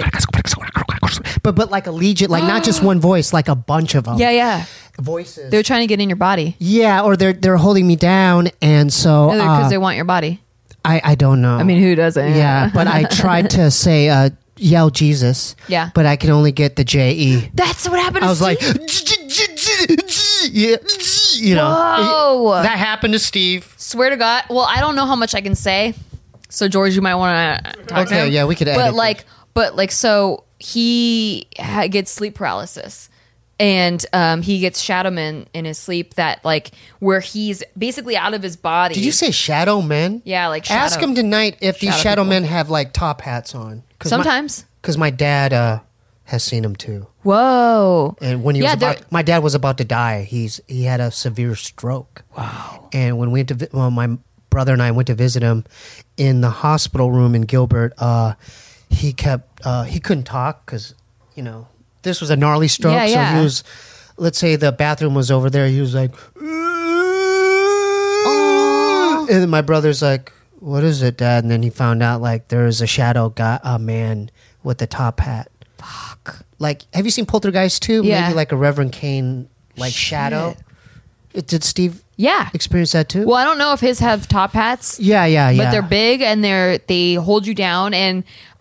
but like a legion, like not just one voice, like a bunch of them. Yeah, yeah. Voices. They're trying to get in your body. Yeah, or they're holding me down, and so Because they want your body. I don't know. I mean, who doesn't? Yeah, but I tried to say yell Jesus. Yeah. but I can only get the JE. That's what happened to I was like, Steve. yeah, you know, Whoa. that happened to Steve. Swear to God. Well, I don't know how much I can say. So George, you might want to talk to Okay, him. yeah, we could edit But like, so he gets sleep paralysis. And he gets shadow men in his sleep that like where he's basically out of his body. Did you say shadow men? Yeah, like Ask shadow- him tonight if these shadow shadow people. men have like top hats on. Sometimes. Because my dad has seen them too. Whoa. And when he Yeah, was about, my dad was about to die. He had a severe stroke. Wow. And when we went to, my brother and I went to visit him in the hospital room in Gilbert, he couldn't talk because, you know, this was a gnarly stroke. Yeah, yeah. So he was, let's say the bathroom was over there. He was like, and then my brother's like, what is it, Dad? And then he found out like there is a shadow guy, a man with a top hat. Fuck. Like, have you seen Poltergeist 2? Yeah. Maybe like a Reverend Cain like shadow. Did Steve Yeah. experience that too? Well, I don't know if his have top hats. Yeah. But they're big and they hold you down and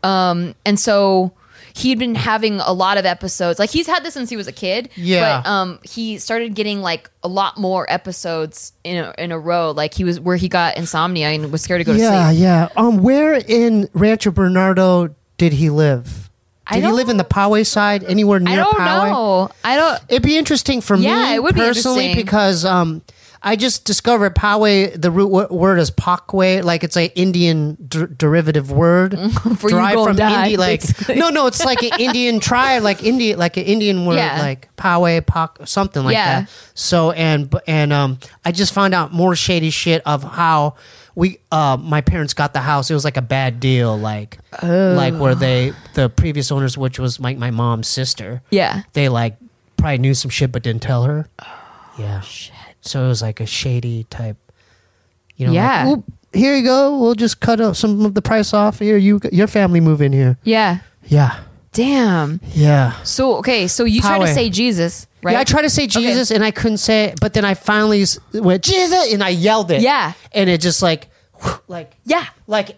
so he'd been having a lot of episodes. Like he's had this since he was a kid. Yeah. But he started getting like a lot more episodes in a row. Like he was where he got insomnia and was scared to go to sleep. Yeah. Where in Rancho Bernardo did he live? I Did he don't- live in the Poway side? Anywhere near I don't Poway? know. I don't. It'd be interesting for Yeah, me it would be personally interesting. because I just discovered Poway. The root word is Pakway, like it's an Indian derivative word For you derived gonna from die, India. Like basically. no, it's like an Indian tribe, like an Indian word, Yeah. like Poway, something like Yeah. that. So and I just found out more shady shit of how my parents got the house. It was like a bad deal, like where the previous owners, which was my mom's sister. Yeah. They like probably knew some shit but didn't tell her. Yeah. Shit. So it was like a shady type, you know. Yeah. Like, "Oop, here you go. We'll just cut some of the price off. Here, your family move in here. Yeah. Yeah. Damn. Yeah. So okay. So you try to Poway. say Jesus, right? Yeah, I tried to say Jesus and I couldn't say it, but then I finally went Jesus and I yelled it. Yeah. And it just like Yeah. like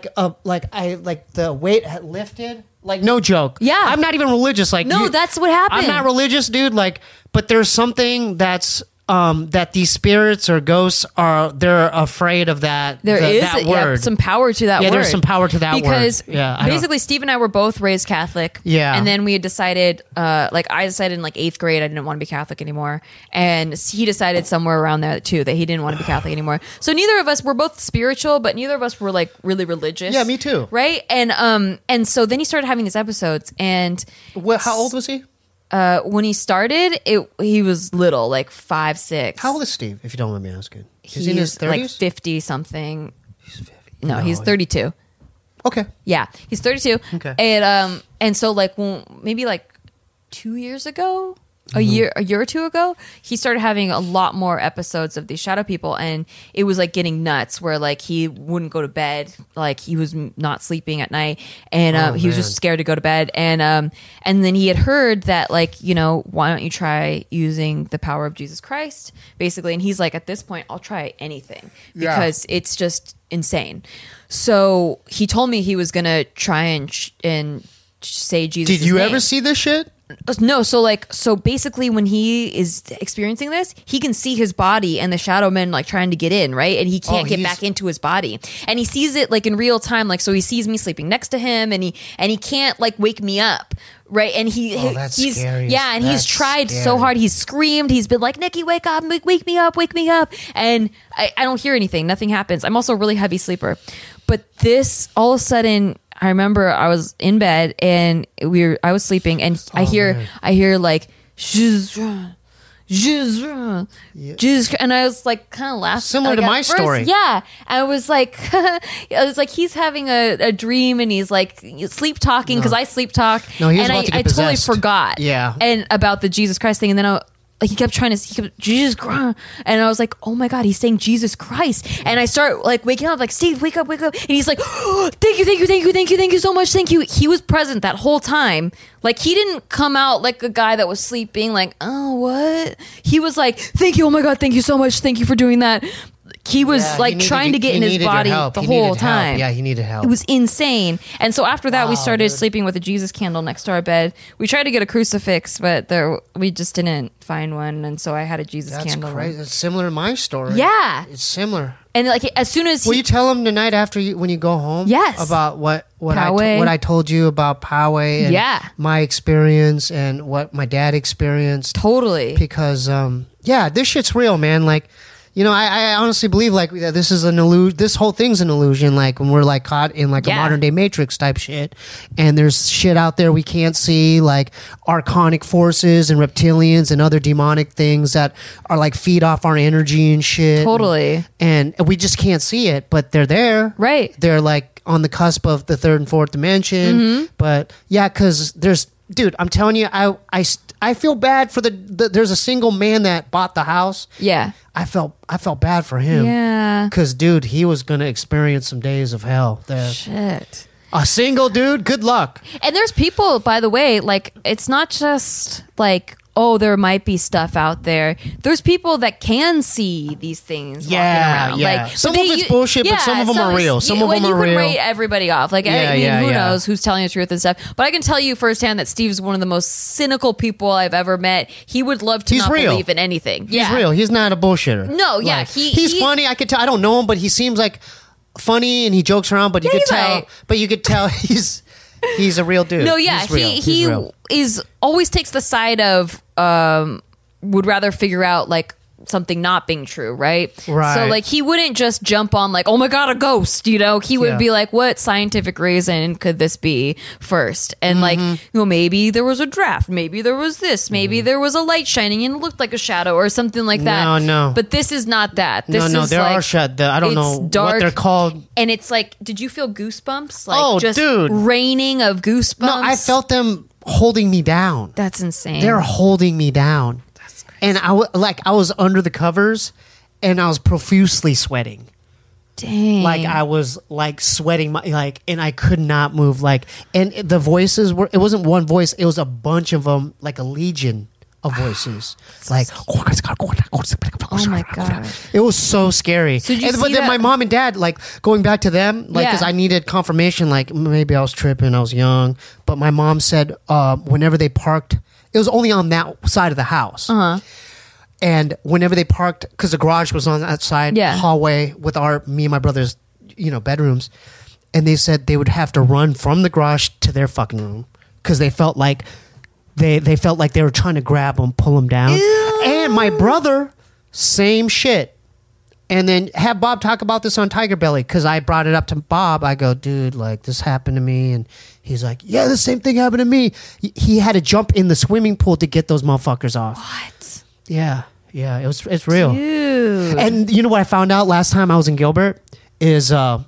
the weight had lifted. Like no joke. Yeah. I'm not even religious. Like No, that's what happened. I'm not religious, dude. Like, but there's something that's that these spirits or ghosts they're afraid of that. There is that word. some power to that word. Yeah, there's some power to that word. because Yeah, I don't- basically Steve and I were both raised Catholic. Yeah. And then we had decided, like I decided in like 8th grade I didn't want to be Catholic anymore. And he decided somewhere around there too that he didn't want to be Catholic anymore. So neither of us were both spiritual, but neither of us were like really religious. Yeah, me too. Right? And so then he started having these episodes and How old was he? when he started, he was little, like 5, 6. How old is Steve? If you don't mind me asking, He's he in his 30s? like 50 something. He's 50. No, he's 32. Okay. Yeah, he's 32. Okay. And so like maybe like 2 years ago, a year or two ago, he started having a lot more episodes of these shadow people, and it was like getting nuts where like he wouldn't go to bed, like he was not sleeping at night, and he was man. just scared to go to bed, and then he had heard that like, you know, why don't you try using the power of Jesus Christ, basically, and he's like, at this point I'll try anything because it's just insane. So he told me he was gonna try and say Jesus. Did you ever see this shit? No, so basically when he is experiencing this, he can see his body and the shadow men like trying to get in, right? And he can't get back into his body. And he sees it like in real time, like so he sees me sleeping next to him and he can't like wake me up. Right. And that's he's scary. yeah, and he's That's tried so scary. hard. He's screamed, he's been like, Nikki, wake up, wake me up, wake me up. And I don't hear anything. Nothing happens. I'm also a really heavy sleeper. But this all of a sudden I remember I was in bed and I was sleeping and I hear like and I was like kind of laughing. Similar like, to at my first, story. Yeah. I was like he's having a dream and he's like sleep talking because I sleep talk. No, he was and about to get I totally possessed. forgot. Yeah. And about the Jesus Christ thing, and then he kept Jesus Christ, and I was like, oh my God, he's saying Jesus Christ, and I start like waking up, like, Steve, wake up, and he's like, oh, thank you so much, thank you. He was present that whole time. Like he didn't come out like a guy that was sleeping, like, oh what? He was like, thank you, oh my God, thank you so much, thank you for doing that. he was Yeah, like he needed- trying to get he in his needed your body help. the He whole needed help. time. Yeah, he needed help. It was insane. And so after that, we Wow, started dude. sleeping with a Jesus candle next to our bed. We tried to get a crucifix, but we just didn't find one. And so I had a Jesus That's candle. crazy. It's similar to my story. Yeah. It's similar. And like as soon as Will you tell him tonight after when you go home? Yes. About what Poway. what I told you about Poway and Yeah. my experience and what my dad experienced. totally. Because this shit's real, man. Like, you know, I honestly believe like that this is an illusion. This whole thing's an illusion. Like when we're like caught in like a Yeah. modern day Matrix type shit, and there's shit out there we can't see, like archonic forces and reptilians and other demonic things that are like feed off our energy and shit. Totally. And we just can't see it, but they're there. Right. They're like on the cusp of the third and fourth dimension. Mm-hmm. But yeah, because dude, I'm telling you, I feel bad for there's a single man that bought the house. Yeah. I felt bad for him. Yeah. Because, dude, he was going to experience some days of hell there. Shit. A single dude, good luck. And there's people, by the way, like it's not just like, oh, there might be stuff out there. There's people that can see these things walking around. yeah. Like, Some but of it's bullshit, but some of them are real. Some of them you are can real. rate everybody off. Like, I mean, who knows who's telling the truth and stuff. But I can tell you firsthand that Steve's one of the most cynical people I've ever met. He would love to He's not real. believe in anything. He's real. He's not a bullshitter. No, yeah, Like, he- he's funny. I could tell. I don't know him, but he seems like funny and he jokes around, but you Yeah, could he's tell. right. But you could tell he's a real dude. No, yeah, He's real. he He's real. is always takes the side of would rather figure out like something not being true, right? Right. So like he wouldn't just jump on like, oh my god, a ghost, you know? He would Yeah. be like, what scientific reason could this be first? And like, Mm-hmm. you know, maybe there was a draft, maybe there was this, maybe there was a light shining and it looked like a shadow or something like that. Mm-hmm. No. But this is not that. This No, is there like, are shut. I don't it's know what dark. they're called. And it's like, did you feel goosebumps? Like Oh, just dude. raining of goosebumps. No, I felt them holding me down. That's insane. They're holding me down. That's crazy. And I was under the covers, and I was profusely sweating. Dang. Like I was like sweating, and I could not move. Like, and the voices were. It wasn't one voice. It was a bunch of them, like a legion of voices. Like, oh my god. it was so scary. So did you But see then that- my mom and dad, like going back to them, like because Yeah. I needed confirmation. Like maybe I was tripping, I was young. But my mom said whenever they parked, it was only on that side of the house. Uh-huh. And whenever they parked, because the garage was on that side Yeah. hallway with me and my brother's, bedrooms, and they said they would have to run from the garage to their fucking room because they felt like they felt like they were trying to grab them, pull them down. And my brother, same shit. And then have Bob talk about this on Tiger Belly because I brought it up to Bob. I go, dude, like this happened to me, and he's like, yeah, the same thing happened to me. He had to jump in the swimming pool to get those motherfuckers off. What? Yeah, it's real. Dude. And you know what I found out last time I was in Gilbert is that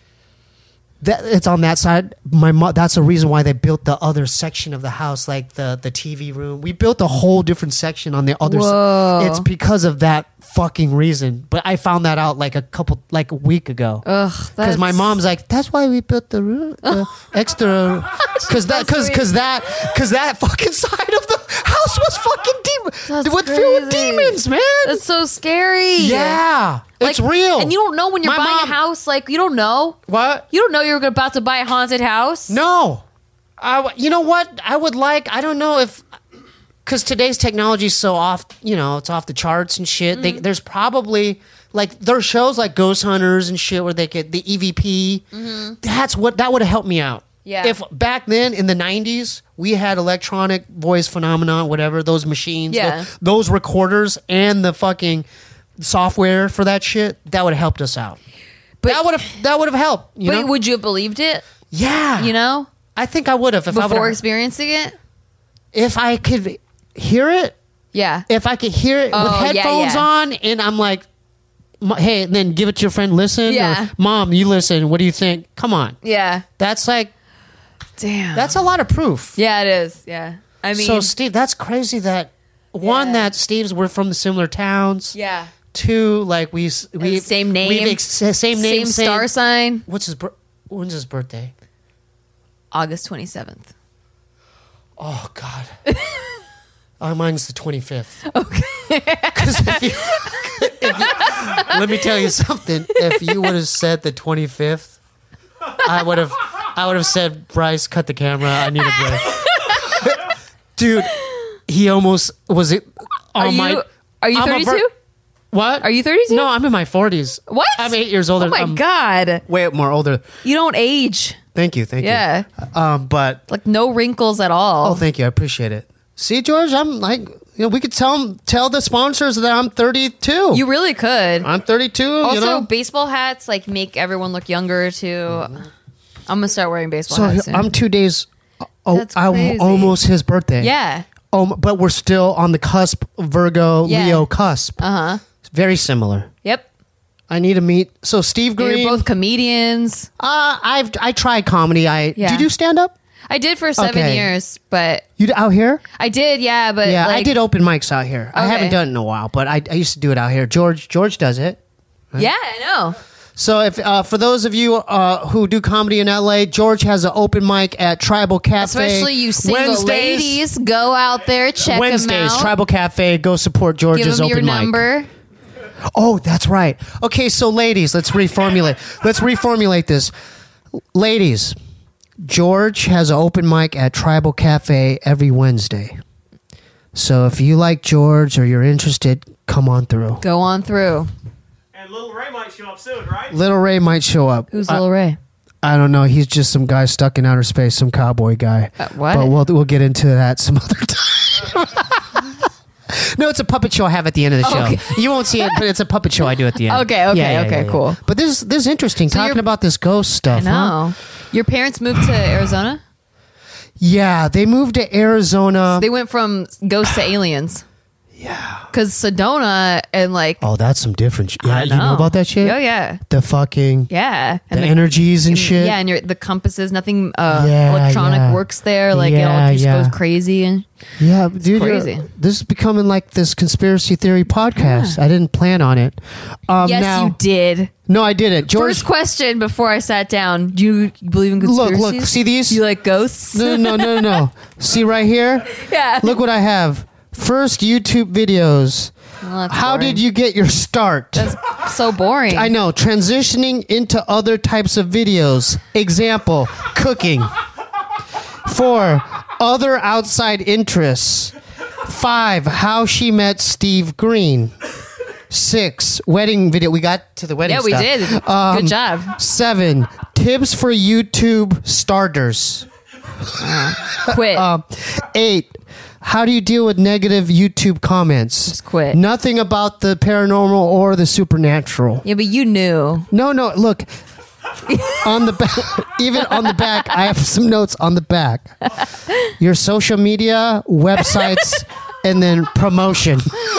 it's on that side. That's the reason why they built the other section of the house, like the TV room. We built a whole different section on the other Whoa. side. It's because of that fucking reason. But I found that out like a week ago. Ugh. Because my mom's like, that's why we built the room, extra, because that fucking side of the house was fucking That's filled with crazy. demons, man. That's so scary. Yeah, it's Like, real. And you don't know when you're My buying mom- a house. Like you don't know. What? You don't know you're about to buy a haunted house. No. You know what? I would like. I don't know if because today's technology is so off. It's off the charts and shit. There's probably like there's shows like Ghost Hunters and shit where they get the EVP. That would have helped me out. Yeah. If back then in the 90s we had electronic voice phenomenon, whatever those machines, Yeah. those recorders, and the fucking software for that shit, that would have helped us out. But- that would have helped. You But know? would you have believed it? Yeah. You know, I think I would have if I before would experiencing it. if I could hear it. Yeah. If I could hear it Oh, with yeah, headphones yeah. on, and I'm like, hey, and then give it to your friend. Listen, Yeah. or, Mom, you listen. What do you think? Come on, Yeah. that's like Damn. that's a lot of proof. Yeah, it is. Yeah. I mean. So Steve, that's crazy. That one, Yeah. that Steve's we're from the similar towns. yeah. Two, like we Same name. same name, Same star sign. What's when's his birthday? August 27th. Oh God. Mine's the 25th. Okay. Because Let me tell you something. If you would have said the 25th, I would have said, Bryce, cut the camera. I need a break. Dude, he almost was it on my. Are you 32? What? Are you 32? No, I'm in my 40s. What? I'm 8 years older. Oh my I'm God. way more older. You don't age. Thank you. Yeah. But Like no wrinkles at all. oh, thank you. I appreciate it. See, George, I'm like, we could tell the sponsors that I'm 32. You really could. I'm 32. Also, baseball hats like make everyone look younger too. I'm gonna start wearing baseball So hats soon. I'm 2 days. Oh, That's I'm crazy. almost his birthday. Yeah. But we're still on the cusp, Virgo, Yeah. Leo cusp. Uh huh. Very similar. Yep. I need to meet. So Steve Green. You're both comedians. I tried comedy. Did you do stand up? I did for 7 years, but You out here? I did, yeah. But Yeah, like, I did open mics out here. I Okay. haven't done it in a while, but I used to do it out here. George does it. Yeah, I know. So if for those of you who do comedy in LA, George has an open mic at Tribal Cafe. Especially you single Wednesdays. ladies, go out there, check Wednesdays, them out. Tribal Cafe. Go support George's Give them your open mic. number. Oh, that's right. Okay, so ladies, let's reformulate. Let's reformulate this. Ladies, George has an open mic at Tribal Cafe every Wednesday. So if you like George or you're interested, come on through. Go on through. And Little Ray might show up soon, right? Little Ray might show up. Who's Lil Ray? I don't know. He's just some guy stuck in outer space, some cowboy guy. What? But we'll get into that some other time. No, it's a puppet show I have at the end of the show. Okay. You won't see it, but it's a puppet show I do at the end. Okay, cool. But this is interesting, So talking you're- about this ghost I stuff. Huh? know. Your parents moved to Arizona? Yeah, they moved to Arizona. They went from ghosts to aliens. Yeah. Because Sedona and like. Oh, that's some different Yeah, I you know about that shit? Oh, yeah. The fucking Yeah. the energies and shit. Yeah, and the compasses, nothing Yeah, electronic yeah. works there. Like Yeah, it all just yeah. goes crazy. And Yeah, dude, crazy. this is becoming like this conspiracy theory podcast. I didn't plan on it. yes, now, you did. No, I didn't. George, First question before I sat down. Do you believe in conspiracies? look, see these? Do you like ghosts? No. See right here? Yeah. Look what I have. First YouTube videos. Well, that's How boring. did you get your start? That's so boring. I know. Transitioning into other types of videos. Example, cooking. 4, other outside interests. 5, how she met Steve Green. 6, wedding video. We got to the wedding Yeah, we stuff. did. Good job. 7, tips for YouTube starters. Quit. 8, how do you deal with negative YouTube comments? Just quit. Nothing about the paranormal or the supernatural. yeah, but you knew. No, look. On the back, even on the back, I have some notes on the back. Your social media, websites, and then promotion.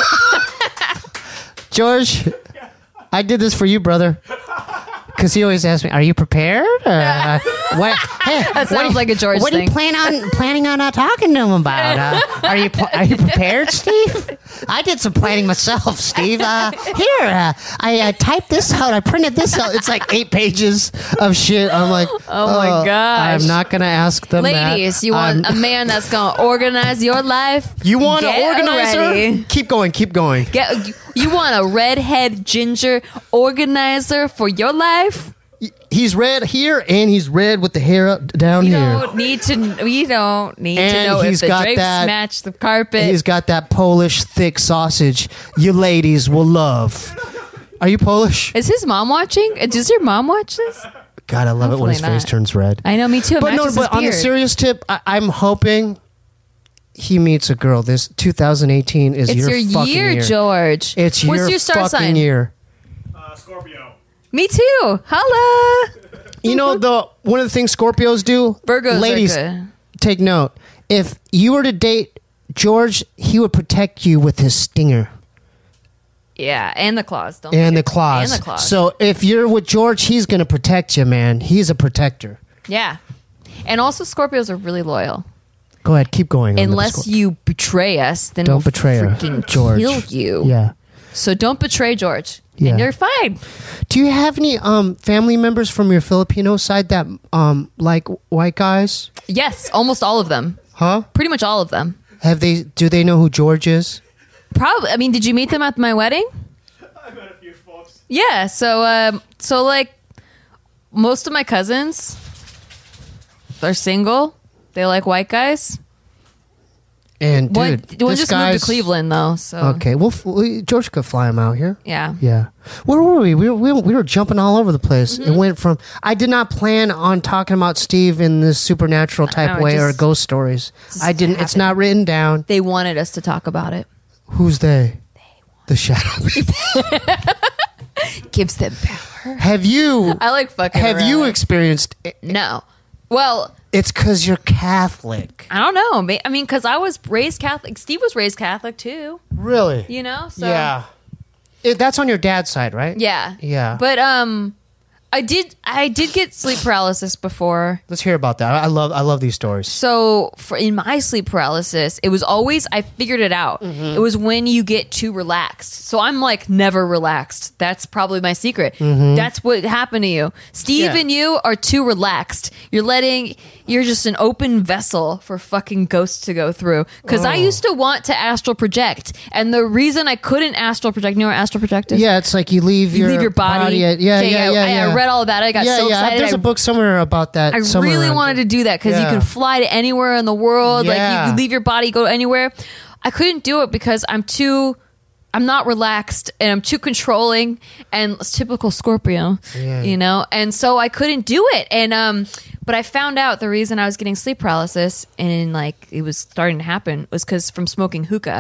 George, I did this for you, brother. Because he always asks me, "Are you prepared?" What, hey, That sounds like a George what thing. are you planning on talking to him about? Are you prepared, Steve? I did some planning myself, Steve. I typed this out. I printed this out. It's like 8 pages of shit. I'm like, Oh my gosh. I'm not gonna ask them that. Ladies, you want a man that's going to organize your life? You want an Get organizer? ready. Keep going. You want a redhead ginger organizer for your life? He's red here, and he's red with the hair up down We here. don't need to know And if he's the got drapes that- match the carpet. He's got that Polish thick sausage you ladies will love. Are you Polish? Is his mom watching? Does your mom watch this? God, I love it when his Hopefully face not. turns red. I know, me too. It But no, matches but his on the beard. serious tip, I'm hoping he meets a girl. This 2018 is It's your your fucking year, year. George. It's What's your fucking star sign? year. Scorpio. Me too. Holla. You know one of the things Scorpios do. Virgos ladies, are good. take note. If you were to date George, he would protect you with his stinger Yeah, and the claws. Don't and the forget. claws. And the claws. So if you're with George, he's gonna protect you, man. He's a protector. yeah. And also, Scorpios are really loyal. Go ahead, keep going. on the Unless Scorp- you betray us, then Don't we'll betray her, freaking George. kill you. Yeah. So don't betray George. Yeah. And you're fine. Do you have any family members from your Filipino side that like white guys? Yes, almost all of them. Huh? Pretty much all of them. Do they know who George is? Probably. I mean, did you meet them at my wedding? I met a few folks. folks. Yeah, so like most of my cousins, they're single. They like white guys. And dude, One this just moved guy's to Cleveland though. So Okay, well, George could fly him out here. yeah. Yeah. Where were we? We were jumping all over the place. Mm-hmm. It went from, I did not plan on talking about Steve in this supernatural type know, it way or just- ghost stories. I didn't, it's happened. not written down. They wanted us to talk about it. Who's they? The shadow people. Gives them power. Have you, I like fucking. have you around. experienced, No. Well, it's because you're Catholic. I don't know. I mean, because I was raised Catholic. Steve was raised Catholic too. Really? You know. So, Yeah. That's on your dad's side, right? Yeah. Yeah. But I did get sleep paralysis before. Let's hear about that. I love these stories. So in my sleep paralysis, it was always, I figured it out. Mm-hmm. It was when you get too relaxed. So I'm like never relaxed. That's probably my secret. That's what happened to you. Steve Mm-hmm. Yeah. and you are too relaxed. You're just an open vessel for fucking ghosts to go through. Because I used to want to astral project. And the reason I couldn't astral project, you know what astral project is? Yeah, it's like you leave You leave your body. at, yeah. I read all about it. I got so excited. There's a book somewhere about that. I somewhere really around wanted to do that because Yeah. you can fly to anywhere in the world. Like Yeah. you can leave your body, go anywhere. I couldn't do it because I'm not relaxed and I'm too controlling and it's typical Scorpio, Yeah. you know? And so I couldn't do it. And, but I found out the reason I was getting sleep paralysis and like it was starting to happen was because from smoking hookah.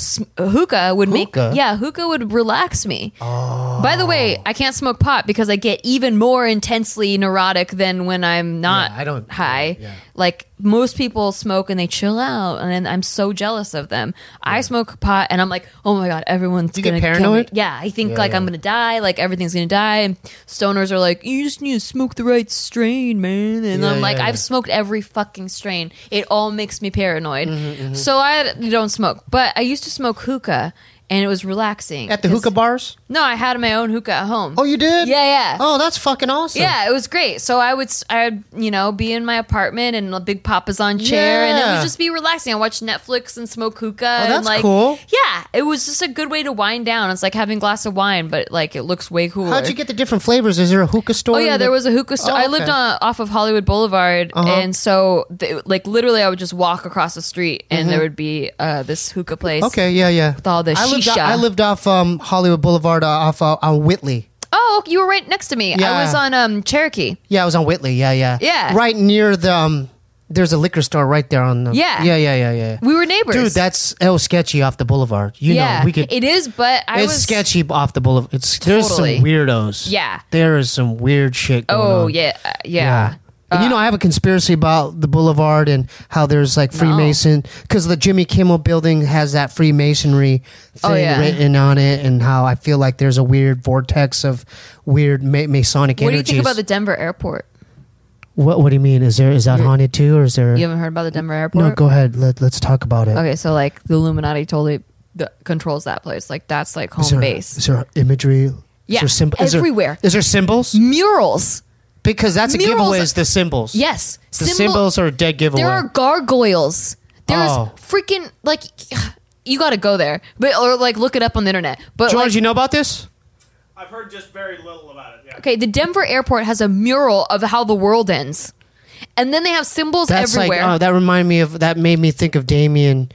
Hookah would hookah would relax me. Oh. By the way, I can't smoke pot because I get even more intensely neurotic than when I'm not Yeah, I don't- high. yeah. Like most people smoke and they chill out, and I'm so jealous of them. I smoke pot, and I'm like, oh my god, everyone's You get gonna kill me. paranoid? Yeah, I think Yeah, like yeah. I'm gonna die. Like everything's gonna die. And stoners are like, you just need to smoke the right strain, man. And Yeah, I'm like, yeah, yeah. I've smoked every fucking strain. It all makes me paranoid. Mm-hmm, So I don't smoke, but I used to smoke hookah, and it was relaxing. At the 'Cause- hookah bars? No, I had my own hookah at home. Oh, you did? Yeah, yeah. Oh, that's fucking awesome. Yeah, it was great. So I'd be in my apartment and a big papasan chair, and it Yeah. would just be relaxing. I watch Netflix and smoke hookah. Oh, and that's like, cool. Yeah, it was just a good way to wind down. It's like having a glass of wine, but like it looks way cooler. How'd you get the different flavors? Is there a hookah store? Oh yeah, there was a hookah store. Oh, I lived okay. off of Hollywood Boulevard, Uh-huh. and so like literally, I would just walk across the street, and there would be this hookah place. Mm-hmm. Okay, yeah. With all the shisha. I lived off Hollywood Boulevard off on Whitley. Oh, you were right next to me. Yeah. I was on Cherokee. Yeah, I was on Whitley. Yeah. Yeah. Right near the there's a liquor store right there on the Yeah. Yeah. We were neighbors. Dude, that's sketchy off the boulevard. You know, we could. it is, but I It's was sketchy off the boulevard. There's some Totally. weirdos. Yeah. there is some weird shit going on. Oh yeah. And you know, I have a conspiracy about the boulevard and how there's like Freemason because the Jimmy Kimmel building has that Freemasonry thing written on it, and how I feel like there's a weird vortex of weird Masonic What do you energies. think about the Denver airport? What do you mean? Is that haunted too, or is there? You haven't heard about the Denver airport? No, go ahead. Let's talk about it. Okay, so like the Illuminati totally controls that place. Like that's like home base. Is there imagery? Yeah, is there everywhere. Is there symbols? Murals. Because that's a Murals- giveaway. Is the symbols? Yes. The symbols are a dead giveaway. There are gargoyles. There's Oh. freaking like you got to go there, but or like look it up on the internet. But George, like, you know about this? I've heard just very little about it. Yeah. okay, the Denver airport has a mural of how the world ends, and then they have symbols That's everywhere. like that reminded me of that made me think of Damien.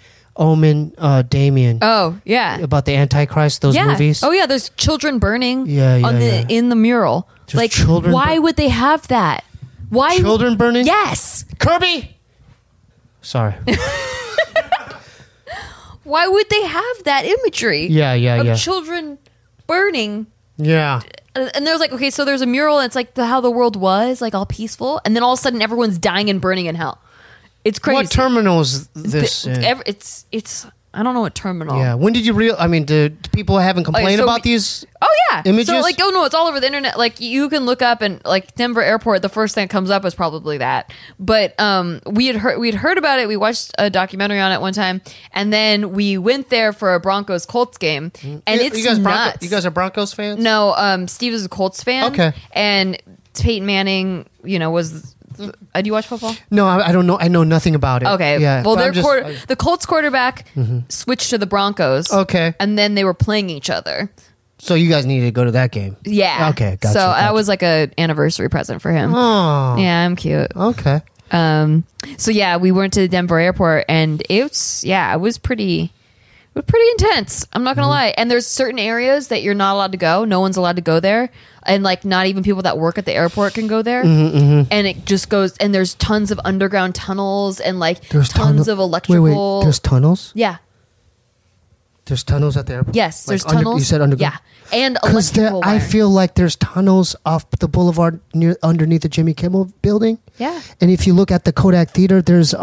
Damien. Oh yeah. About the Antichrist, those Yeah. movies. Oh yeah, there's children burning Yeah. in the mural. There's like children why would they have that? Why Children burning? Yes. Kirby! Sorry. Why would they have that imagery? Yeah. Of children burning. Yeah. And there's like, okay, so there's a mural and it's like how the world was, like all peaceful, and then all of a sudden everyone's dying and burning in hell. It's crazy. What terminal is this in? It's I don't know what terminal. Yeah. When did you do people haven't complained so about we- these? Oh yeah. Images? So like, oh no, it's all over the internet. Like you can look up and like Denver Airport. The first thing that comes up is probably that. But we had heard about it. We watched a documentary on it one time, and then we went there for a Broncos Colts game, and it's you guys nuts. you guys are Broncos fans? No, Steve is a Colts fan. Okay. And Peyton Manning, was. Do you watch football? No, I don't know. I know nothing about it. Okay. Yeah. Well, but the Colts quarterback switched to the Broncos. Okay. And then they were playing each other. So you guys needed to go to that game. Yeah. Okay, gotcha, So that gotcha. was like a anniversary present for him. Oh. Yeah, I'm cute. Okay. So yeah, we went to the Denver airport, and it was pretty intense. I'm not gonna lie. And there's certain areas that you're not allowed to go. No one's allowed to go there, and like not even people that work at the airport can go there. And it just goes. And there's tons of underground tunnels and like tons of electrical. Wait. There's tunnels. Yeah. There's tunnels at the airport. Yes. Like There's tunnels. You said underground. Yeah. And Because electrical. I wire. feel like there's tunnels off the boulevard underneath the Jimmy Kimmel building. Yeah. And if you look at the Kodak Theater, there's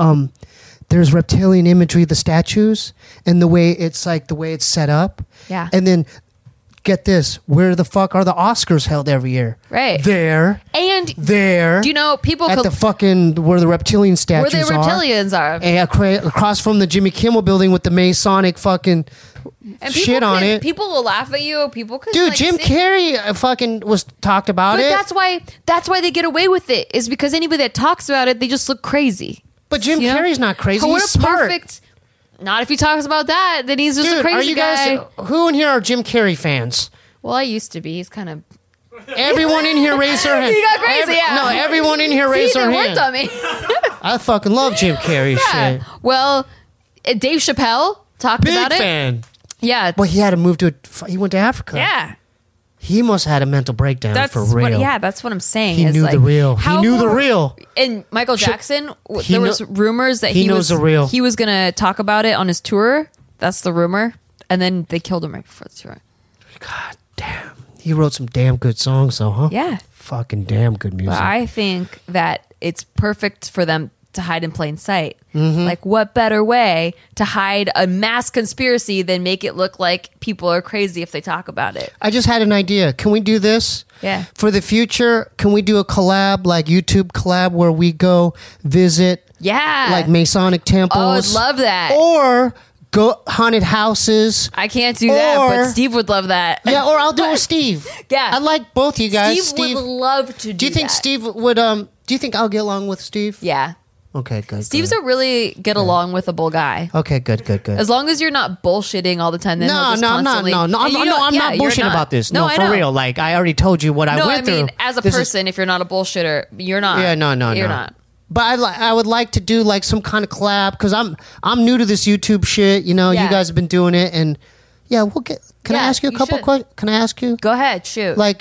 reptilian imagery, the statues, and the way it's set up. Yeah. And then get this, where the fuck are the Oscars held every year? Right. There. And There. do you know people at the fucking where the reptilian where statues the reptilians are? And across from the Jimmy Kimmel building with the Masonic fucking And shit on it. People will laugh at you. People could Dude, like, Jim say- Carrey fucking was talked about But it. that's why they get away with it, is because anybody that talks about it, they just look crazy. But Jim You know? Carrey's not crazy. What He's a smart. perfect. Not if he talks about that, then he's just Dude, a crazy are you guy. guys? Who in here are Jim Carrey fans? Well, I used to be. He's kind of. Everyone in here raise their hand. He got crazy. Yeah. No, everyone in here See, raise it their worked hand. on me. I fucking love Jim Carrey Yeah. shit. Well, Dave Chappelle talked Big about it. fan. Yeah. Well, he had to move to. He went to Africa. Yeah. He must have had a mental breakdown That's for real. what. Yeah, that's what I'm saying. He is knew like, the real. He how knew the more- real. And Michael Jackson, He there kno- was rumors that he knows was the real. He was gonna talk about it on his tour. That's the rumor, and then they killed him right before the tour. God damn. He wrote some damn good songs, though, huh? Yeah, Fucking damn good music. but I think that it's perfect for them to hide in plain sight. Mm-hmm. Like, what better way to hide a mass conspiracy than make it look like people are crazy if they talk about it? I just had an idea. Can we do this? Yeah. For the future, can we do a collab, like YouTube collab, where we go visit Yeah, like Masonic temples? Oh, I'd love that. Or go haunted houses. I can't do that, but Or- Steve would love that. Yeah, or I'll do it with Steve. Yeah. I like both you guys. Steve would love to do. do you think that. Steve would do you think I'll get along with Steve? Yeah, Okay, good. Steve's good. a really get along withable guy. Okay, good. As long as you're not bullshitting all the time, then No, he'll just I'm not. constantly- No, And you don't- I'm yeah, not you're bullshitting not. about this. No, No, I for know. real. Like I already told you what I No, went I mean, through. as a This is- person, if you're not a bullshitter, you're not. Yeah, no, you're no. not. But I would like to do like some kind of collab because I'm new to this YouTube shit. You know, Yeah. you guys have been doing it, and yeah, we'll get. Can I Yeah, ask you a you couple should. questions? Can I ask you? Go ahead, shoot. Like,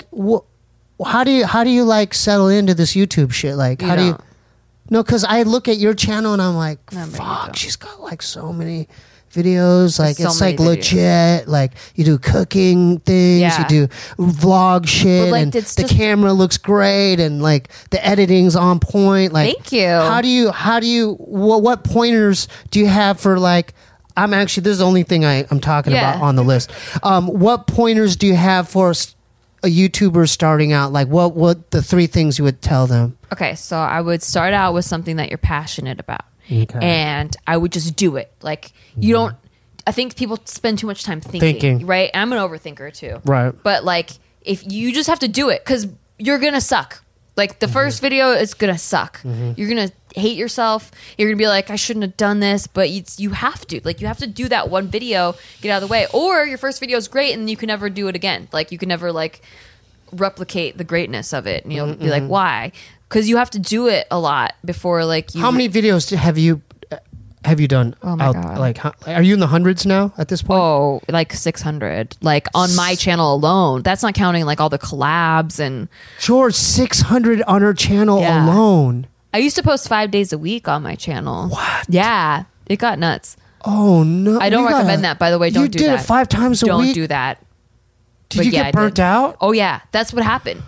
how do you like settle into this YouTube shit? Like, how do you? don't. No, because I look at your channel and I'm like, No, but you fuck, don't. she's got like so many videos. Like, so it's many like videos. legit. Like, you do cooking things, Yeah. you do vlog shit, But, like, and it's the just- camera looks great, and like the editing's on point. Like, Thank you. How do you? What pointers do you have for like? I'm actually this is the only thing I'm talking Yeah. about on the list. What pointers do you have for a YouTuber starting out? Like, what the 3 things you would tell them? Okay, so I would start out with something that you're passionate about. Okay. And I would just do it. Like, you don't, I think people spend too much time Thinking. right? I'm an overthinker too. Right. But like, if you just have to do it, because you're going to suck. Like, the first video is going to suck. You're going to hate yourself. You're going to be like, I shouldn't have done this. But you have to. Like, you have to do that one video, get out of the way. Or your first video is great and you can never do it again. Like, you can never, like, replicate the greatness of it. And you'll be like, why? Because you have to do it a lot before, like, you. How many videos have you done? Oh my God. Like, are you in the hundreds now at this point? Oh, like 600. Like, on my channel alone. That's not counting, like, all the collabs and. George, 600 on her channel Yeah. alone. I used to post 5 days a week on my channel. What? Yeah, it got nuts. Oh no! I don't You recommend that, by the way. Don't you do did that. it 5 times a Don't week. do that. Did But you yeah, I get burnt did. out? Oh yeah, that's what happened.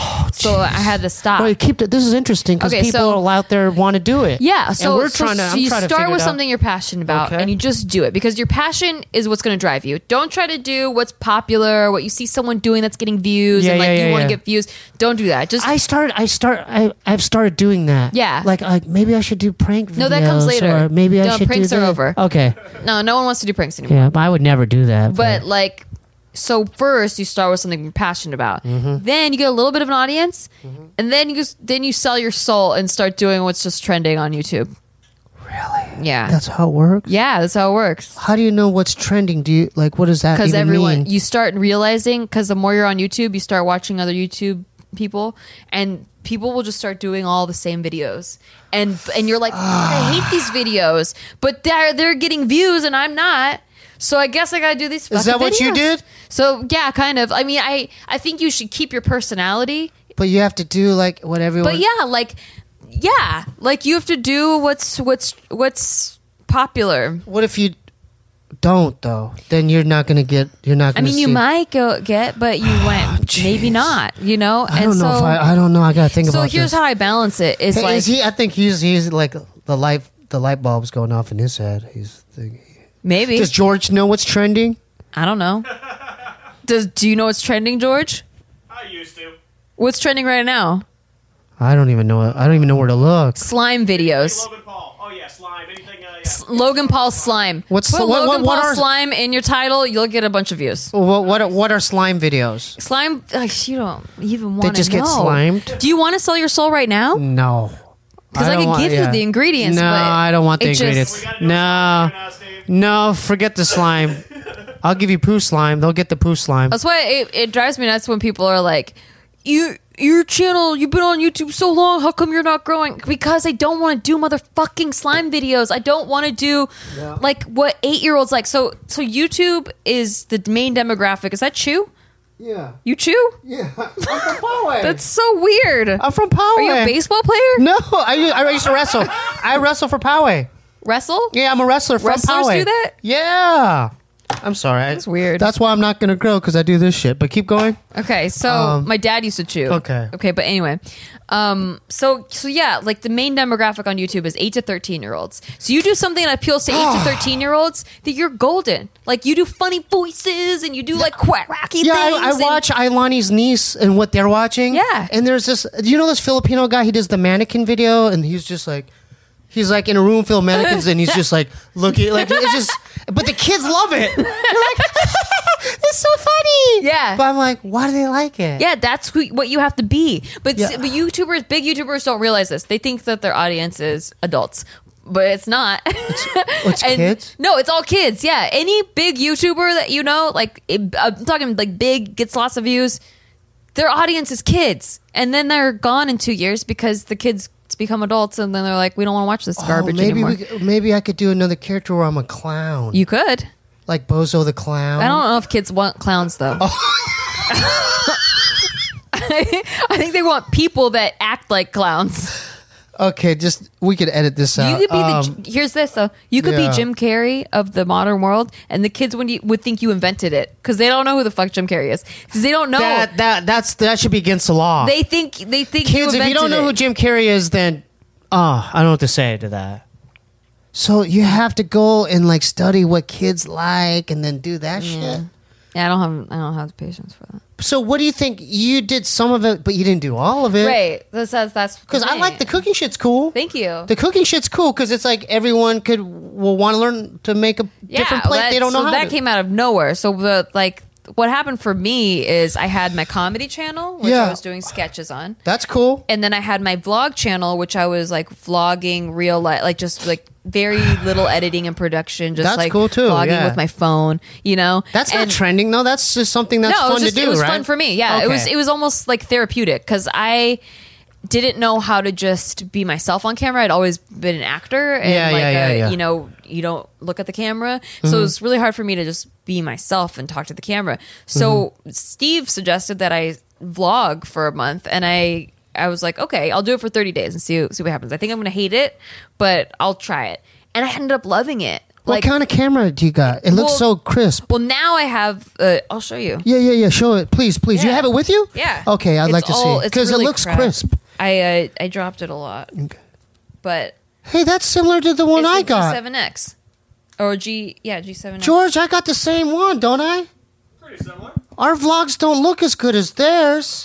So I had to stop. Well, keep it. This is interesting because Okay, people so- out there want to do it. Yeah, And so we're so trying to. I'm you trying to start figure with it out. something you're passionate about, Okay. and you just do it because your passion is what's going to drive you. Don't try to do what's popular, what you see someone doing that's getting views, Yeah, and like yeah, you yeah, want to yeah. get views. Don't do that. Just I've started doing that. Yeah. Like maybe I should do prank videos. No, that comes later. Or maybe I No, should pranks do are that. over. Okay. no one wants to do pranks anymore. Yeah, but I would never do that. But like, so first you start with something you're passionate about. Mm-hmm. Then you get a little bit of an audience, and then you sell your soul and start doing what's just trending on YouTube. really, Yeah. That's how it works? Yeah, that's how it works. How do you know what's trending? Do you like what does that Because even everyone, mean? you start realizing, because the more you're on YouTube, you start watching other YouTube people, and people will just start doing all the same videos, and you're like, I hate these videos, but they're getting views and I'm not. So I guess I gotta do these. Is that what you videos. did? So yeah, kind of. I mean, I think you should keep your personality, But you have to do like what everyone. but yeah, like you have to do what's popular. What if you don't though? Then you're not gonna get. You're not. I Gonna mean, you see- might get, but you went maybe not. You know, I don't know if I don't know. I gotta think So about here's this. how I balance it. Is Hey, like is he? I think he's like the light bulb's going off in his head. He's thinking. maybe Does George know what's trending? I don't know. Do you know what's trending, George? I used to. What's trending right now? I don't even know. I don't even know where to look. Slime Hey, videos. Logan Paul. Oh yeah, slime. Anything? Logan Paul slime. What's Put the- what- Logan what Paul are- slime in your title? You'll get a bunch of views. What are slime videos? Slime. You don't even want They to just know. get slimed? Do you want to sell your soul right now? No. Because I don't could want- give you yeah. the ingredients. No, but I don't want the it just- ingredients. We gotta do No. slime right now, Steve. No, forget the slime. I'll give you poo slime. They'll get the poo slime. That's why it drives me nuts when people are like, your channel, you've been on YouTube so long, how come you're not growing? Because I don't want to do motherfucking slime videos. I don't want to do like what 8-year-olds like. So YouTube is the main demographic. Is that Chew? Yeah. You chew? Yeah. I'm from Poway. That's so weird. I'm from Poway. Are you a baseball player? No, I used to wrestle. I wrestle for Poway. Wrestle? Yeah, I'm a wrestler from Wrestlers Poway. do that? Yeah. I'm sorry. That's weird. That's why I'm not going to grow because I do this shit. But keep going. Okay, so my dad used to chew. Okay. but anyway, so yeah, like the main demographic on YouTube is 8 to 13-year-olds. So you do something that appeals to 8 to 13-year-olds, that you're golden. Like you do funny voices and you do like wacky Yeah, things. I and- watch Ailani's niece and what they're watching. Yeah. And there's this, do you know this Filipino guy? He does the mannequin video and he's just like, he's like in a room full of mannequins and he's just like looking, like it's just, but the kids love it. They're like, it's so funny. Yeah. But I'm like, why do they like it? Yeah, that's what you have to be. But Yeah. but YouTubers, big YouTubers, don't realize this. They think that their audience is adults, but it's not. It's And- kids? No, it's all kids. Yeah, any big YouTuber that you know, like I'm talking like big, gets lots of views. Their audience is kids, and then they're gone in 2 years because the kids become adults, and then they're like, we don't want to watch this garbage anymore. Maybe I could do another character where I'm a clown. You could. Like Bozo the Clown. I don't know if kids want clowns though. I think they want people that act like clowns. Okay, just, we could edit this out. You could be here's this though. You could yeah. be Jim Carrey of the modern world, and the kids would think you invented it because they don't know who the fuck Jim Carrey is because they don't know. that should be against the law. They think you Kids, if you invented don't know it. who Jim Carrey is, then I don't know what to say to that. So you have to go and like study what kids like and then do that shit. Yeah, I don't have the patience for that. So what do you think? You did some of it, but you didn't do all of it. Right. That's Because I like the cooking shit's cool. Thank you. The cooking shit's cool because it's like everyone will want to learn to make a different plate. They don't know so how that to. came out of nowhere. So what happened for me is I had my comedy channel, which Yeah. I was doing sketches on. That's cool. And then I had my vlog channel, which I was like vlogging real life, like just like very little editing and production, just That's like cool, too, vlogging yeah. with my phone, you know. That's not And- trending though. That's just something that's no, fun to do, it was right? fun for me. Yeah, Okay. it was almost like therapeutic because I didn't know how to just be myself on camera. I'd always been an actor, and Yeah. you know, you don't look at the camera, so it was really hard for me to just be myself and talk to the camera. So Steve suggested that I vlog for a month, and I was like, okay, I'll do it for 30 days and see what happens. I think I'm gonna hate it, but I'll try it, and I ended up loving it. What kind of camera do you got? It looks Well- so crisp. Well, now I have. I'll show you. Yeah. Show it, please. You Yeah. have it with you? Yeah. Okay, I'd It's like to all- see it's because really it looks crap. crisp. I dropped it a lot, Okay. but Hey, that's similar to the one it's I the got. G7X or G7X. George, I got the same one, don't I? Pretty similar. Our vlogs don't look as good as theirs.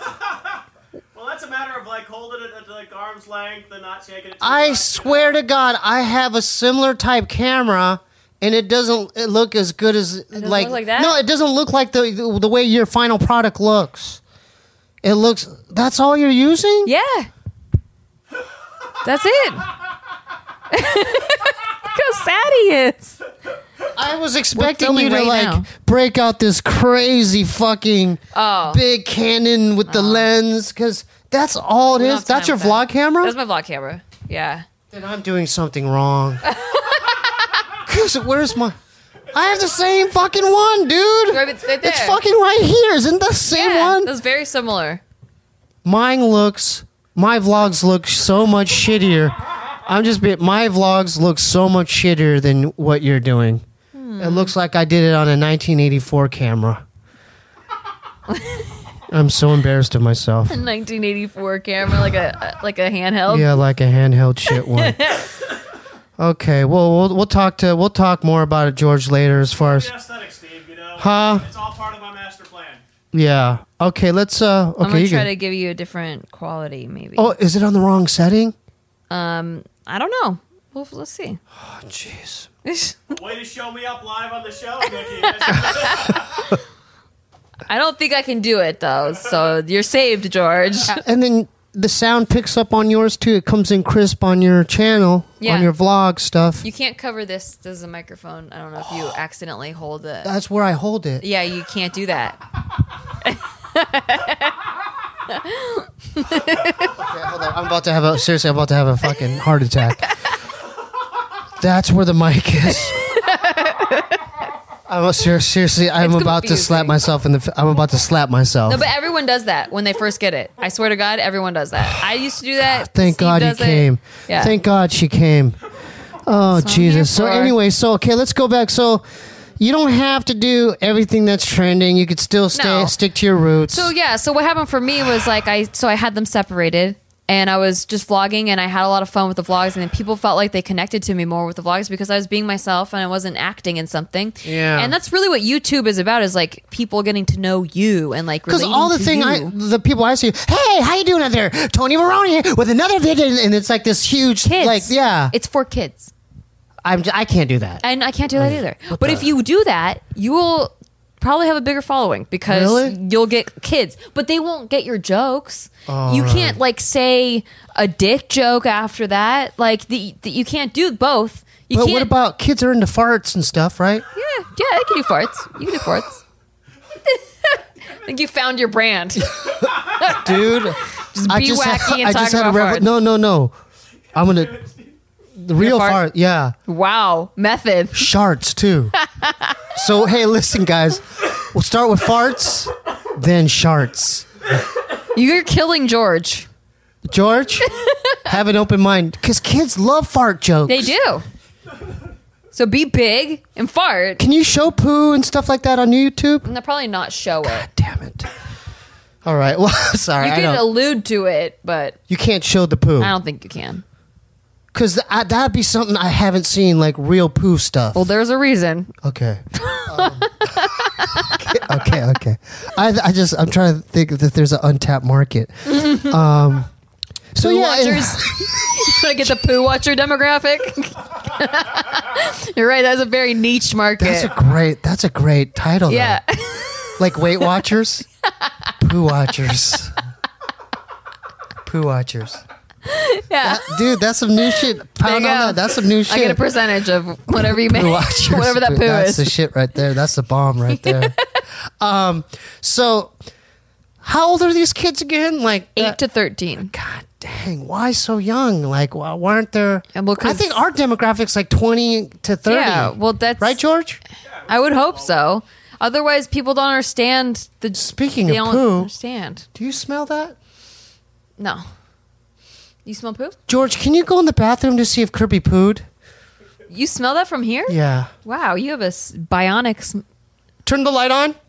Well, that's a matter of like holding it at like arm's length and not shaking it. Too I much, swear to God, I have a similar type camera, and it doesn't look as good as doesn't look like that? No, it doesn't look like the way your final product looks. It looks. That's all you're using? Yeah, that's it. Look how sad he is. I was expecting you filming to right like now. break out this crazy fucking big Canon with the lens, because that's all it We don't is. have That's time your for that. vlog camera. That's my vlog camera. Yeah. Then I'm doing something wrong. 'Cause where's my? I have the same fucking one, dude. Right there. It's fucking right here. Isn't that the same Yeah, one? that's very similar. My vlogs look so much shittier. My vlogs look so much shittier than what you're doing. It looks like I did it on a 1984 camera. I'm so embarrassed of myself. 1984 camera, like a handheld. Yeah, like a handheld shit one. Okay, well we'll talk more about it, George, later. As far as The aesthetic, Steve, you know. Huh? It's all part of my master plan. yeah, okay, let's I'm okay. gonna You try can, to give you a different quality, maybe. oh, is it on the wrong setting? I don't know. Well, let's see. Oh, jeez. Way to show me up live on the show, Nikki. I don't think I can do it though. So you're saved, George. And then the sound picks up on yours too. It comes in crisp on your channel, Yeah. on your vlog stuff. You can't cover this. This is a microphone. I don't know if you accidentally hold it. That's where I hold it. Yeah, you can't do that. Okay, hold on. I'm about to have a fucking heart attack. That's where the mic is. Seriously, I'm It's about to slap confusing. myself in the. I'm about to slap myself. No, but everyone does that when they first get it. I swear to God, everyone does that. I used to do that. Thank Steve God he does it. came. Yeah. Thank God she came. Oh That's what I'm here Jesus. So for. anyway, okay, let's go back. So you don't have to do everything that's trending. You could still No. stick to your roots. So yeah, so what happened for me was like I had them separated and I was just vlogging and I had a lot of fun with the vlogs and then people felt like they connected to me more with the vlogs because I was being myself and I wasn't acting in something. Yeah. And that's really what YouTube is about is like people getting to know you and like Because relating all the to thing, you. the people I see, hey, how you doing out there? Tony Maroney here with another video, and it's like this huge, Kids. like, yeah. It's for kids. I can't do that. And I can't do that either. What But the- if you do that, you will probably have a bigger following because Really? you'll get kids, but they won't get your jokes. All you right. can't like say a dick joke after that. Like you can't do both. You But can't. what about kids are into farts and stuff, right? Yeah, I can do farts. You can do farts. I think you found your brand. Dude, Just be wacky and talk about farts. No. I'm gonna the real fart? fart. Yeah, Wow, method. sharts too. So hey, listen, guys. We'll start with farts, then sharts. You're killing George. George, have an open mind because kids love fart jokes. They do. So be big and fart. Can you show poo and stuff like that on YouTube? And they'll probably not show it. Damn it. All right. Well, sorry. You I can don't- allude to it, but you can't show the poo. I don't think you can. Because that'd be something I haven't seen, like real poo stuff. Well, there's a reason. Okay. Okay. I'm trying to think that there's an untapped market. So Poo yeah, watchers. You want to get the poo watcher demographic? You're right. That's a very niche market. that's a great title. yeah. though. Like Weight Watchers, Poo Watchers, Poo Watchers. Yeah. Dude, that's some new shit. Pound There you on go. that. That's some new shit. I get a percentage of whatever you make. Poo Watchers. Whatever that poo That's is. the shit right there. That's the bomb right there. So how old are these kids again? Like 8 to 13. God dang, why so young? Like, why aren't there? Yeah, well, 'cause- I think our demographic's like 20 to 30. Yeah. Well, that's right, George? I would hope so. Otherwise, people don't understand the. Speaking they of don't poo, understand. do you smell that? No. You smell poo? George, can you go in the bathroom to see if Kirby pooed? You smell that from here? Yeah. Wow, you have a bionic. Turn the light on.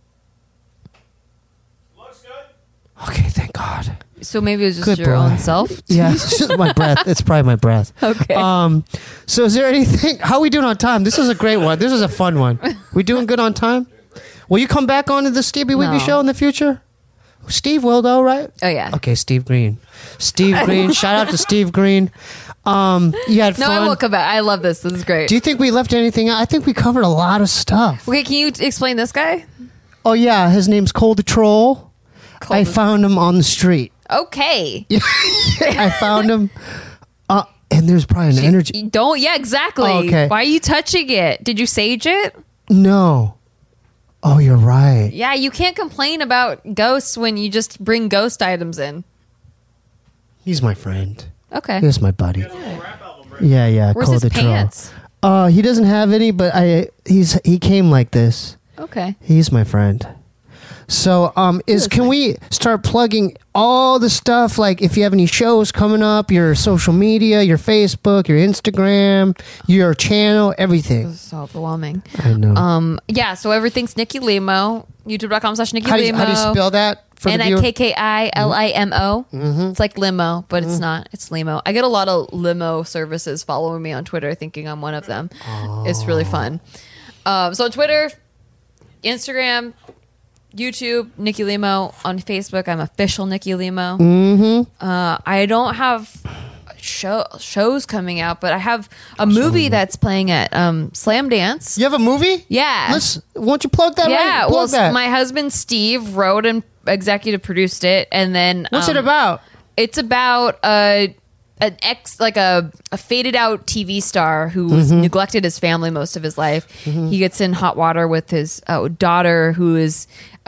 Looks good. Okay, thank God. So maybe it was just Good your boy. own self. Yeah, it's just my breath. It's probably my breath. Okay. So is there anything? How are we doing on time? This is a great one. This is a fun one. We doing good on time? Will you come back onto the Stevie Weeby No. show in the future? Steve will though, right? Oh yeah. Okay, Steve Green. Steve Green. Shout out to Steve Green. You had No, fun. I will come back. I love this. This is great. Do you think we left anything out? I think we covered a lot of stuff. Okay, can you explain this guy? Oh yeah, his name's Cole the Troll. I the- found him on the street. Okay. I found him. And there's probably an energy. You don't. Yeah, exactly. Oh, okay. Why are you touching it? Did you sage it? No. Oh, you're right. Yeah, you can't complain about ghosts when you just bring ghost items in. He's my friend. Okay. He's my buddy. Rap album, right? Yeah. Where's Call his the Troll. pants? He doesn't have any, but he came like this. Okay. He's my friend. So, can we start plugging all the stuff? Like, if you have any shows coming up, your social media, your Facebook, your Instagram, your channel, everything. This is so overwhelming. I know. Yeah, so everything's Nikki Limo. YouTube.com/Nikki How do Limo. you spell that for the viewer? NIKKILIMO. It's like limo, but it's not. It's limo. I get a lot of limo services following me on Twitter, thinking I'm one of them. It's really fun. So Twitter, Instagram, YouTube, Nikki Limo. On Facebook, I'm official Nikki Limo. I don't have shows coming out, but I have a movie that's playing at Slam Dance. You have a movie? Yeah. Won't you plug that? Yeah, right? Plug that. my husband Steve wrote and executive produced it, and then What's it about? It's about a faded out TV star who was neglected his family most of his life. He gets in hot water with his daughter, who is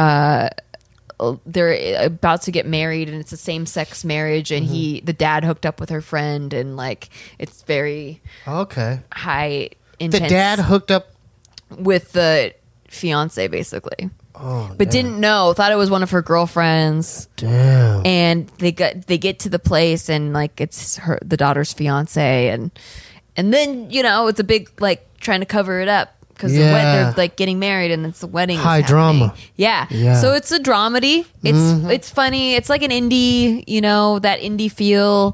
they're about to get married, and it's a same sex marriage, and the dad hooked up with her friend, and like it's very Okay. high The intense. dad hooked up. with the fiance basically. Oh, But didn't know, thought it was one of her girlfriends, damn. and they get to the place, and like it's the daughter's fiance, and then it's a big like trying to cover it up because they're like getting married, and it's the wedding. High is happening. drama. Yeah. So it's a dramedy. It's funny. It's like an indie, that indie feel.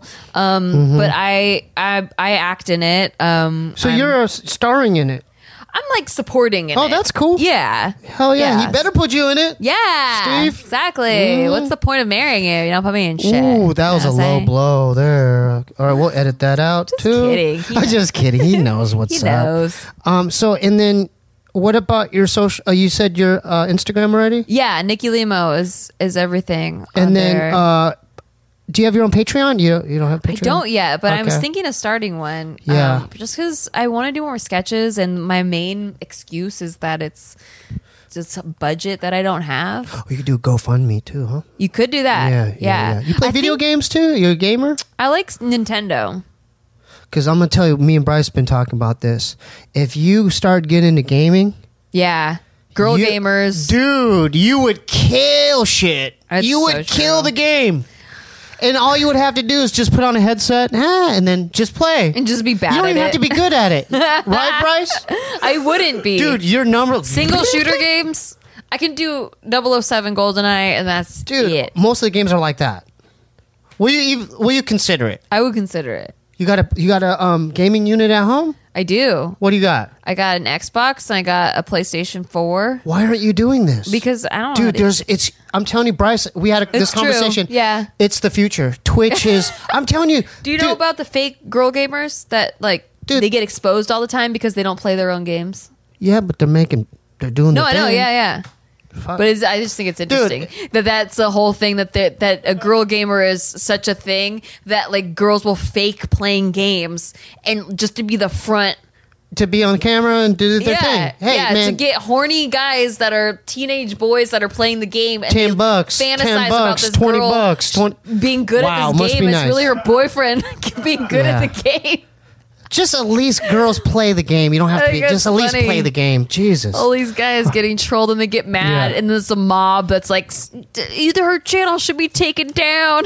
But I act in it. So you're starring in it. I'm like supporting it. Oh, that's cool. Yeah. Hell yeah. He better put you in it. Yeah, Steve? exactly. What's the point of marrying you? You don't put me in shit. Ooh, that was You a know what I'm low saying? blow there. All right, we'll edit that out too. kidding. He I'm just kidding. He knows what's He knows. up. So and then what about your social? You said your Instagram already, Yeah, Nikki Limo is everything. and on then there. do you have your own Patreon? You don't have Patreon? I don't yet, but I was Okay. thinking of starting one. Yeah. Just because I want to do more sketches, and my main excuse is that it's just a budget that I don't have. We could do GoFundMe too, huh? You could do that. Yeah. You play video games too? You're a gamer? I like Nintendo. Because I'm gonna tell you, me and Bryce been talking about this. If you start getting into gaming, Yeah. Girl you- gamers. dude, you would kill shit. That's You would so kill true. the game. And all you would have to do is just put on a headset and then just play. And just be bad You don't at even it. have to be good at it. Right, Bryce? I wouldn't be. Dude, your number... Single shooter games, I can do 007 GoldenEye, and that's Dude, it. most of the games are like that. Will you consider it? I would consider it. You got a gaming unit at home? I do. What do you got? I got an Xbox, and I got a PlayStation 4. Why aren't you doing this? Because I don't know. Dude, I'm telling you, Bryce, we had this It's true. conversation. Yeah. It's the future. Twitch is, I'm telling you. Do you know about the fake girl gamers that Dude. they get exposed all the time because they don't play their own games? Yeah, but they're doing No, the I know. thing. Yeah. Fuck. But I just think it's interesting that's a whole thing that a girl gamer is such a thing that like girls will fake playing games and just to be the front. To be on camera and do their thing. Hey, man. to get horny guys that are teenage boys that are playing the game and $10, they fantasize about this $20, girl $20. being good Wow, at this must game. be It's nice. really her boyfriend being good Yeah. at the game. Just at least girls play the game. You don't have I to be. think Just it's at least funny. play the game. Jesus. All these guys getting trolled and they get mad, Yeah. and there's a mob that's like, either her channel should be taken down.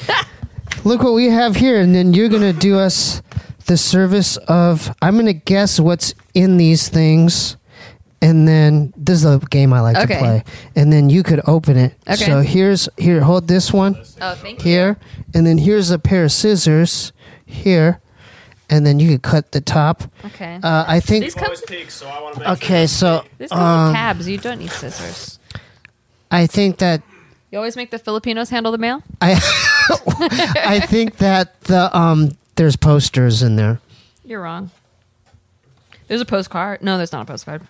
Look what we have here, and then you're gonna do us the service of. I'm gonna guess what's in these things, and then this is a game I like to Okay. play. And then you could open it. Okay. So here. Hold this one Oh, thank you. here, and then here's a pair of scissors here, and then you could cut the top. Okay. I think. These I've always peaked, so I want to make Okay, so These come with tabs. You don't need scissors. I think that You always make the Filipinos handle the mail? I think that there's posters in there. You're wrong. There's a postcard. No, there's not a postcard.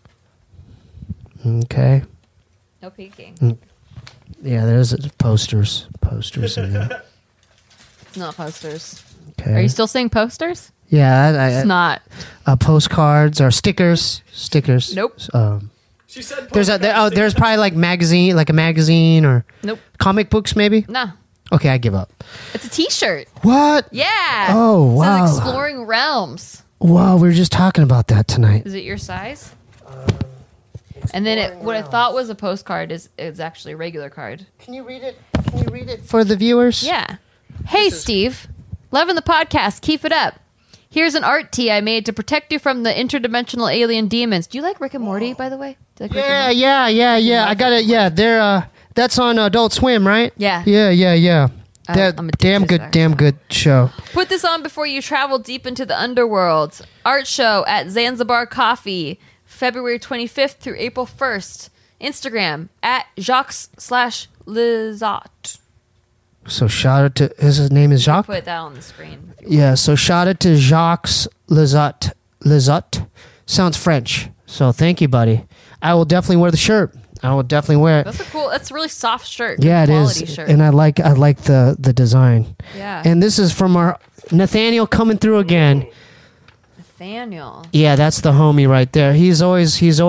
Okay. No peeking. Yeah, there's posters in there. It's not posters. Okay. Are you still saying posters? Yeah, It's not. postcards or stickers. Stickers. Nope. She said There's probably like a magazine or Nope. comic books maybe. No. Okay, I give up. It's a T-shirt. What? Yeah. Oh, It wow. says Exploring Realms. Wow, we were just talking about that tonight. Is it your size? And then what I thought was a postcard is actually a regular card. Can you read it? Can you read it for the viewers? Yeah. Hey, Steve. Loving the podcast. Keep it up. Here's an art tee I made to protect you from the interdimensional alien demons. Do you like Rick and Morty, by the way? Do you like Rick and Morty? Yeah. I got it. Yeah, they're that's on Adult Swim, right? Yeah. Yeah. That I'm addicted, damn good show. Put this on before you travel deep into the underworld. Art show at Zanzibar Coffee, February 25th through April 1st. Instagram at Jacques/Lizot. So shout out to his name is Jacques. Put that on the screen. Yeah, so shout out to Jacques Lizot. Lizot sounds French. So thank you, buddy. I will definitely wear the shirt. I will definitely wear it. That's a really soft shirt. Yeah, it quality is, shirt. and I like the design. Yeah. And this is from our Nathaniel coming through again. Nathaniel. Yeah, that's the homie right there. He controls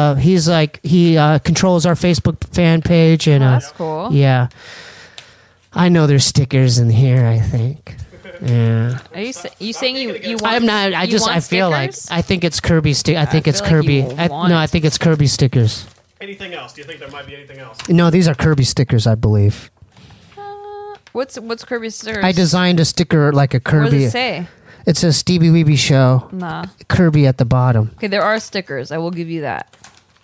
our Facebook fan page and That's cool. Yeah. I know there's stickers in here, I think. Yeah. Are you saying you want? I'm not. I you want feel like stickers? I think it's Kirby stick. I think it's feel like Kirby. you want- I think it's Kirby stickers. Anything else? Do you think there might be anything else? No, these are Kirby stickers, I believe. What's Kirby's stickers? I designed a sticker like a What does Kirby. it say? It says Stevie Weeby Show. Nah. Kirby at the bottom. Okay, there are stickers. I will give you that.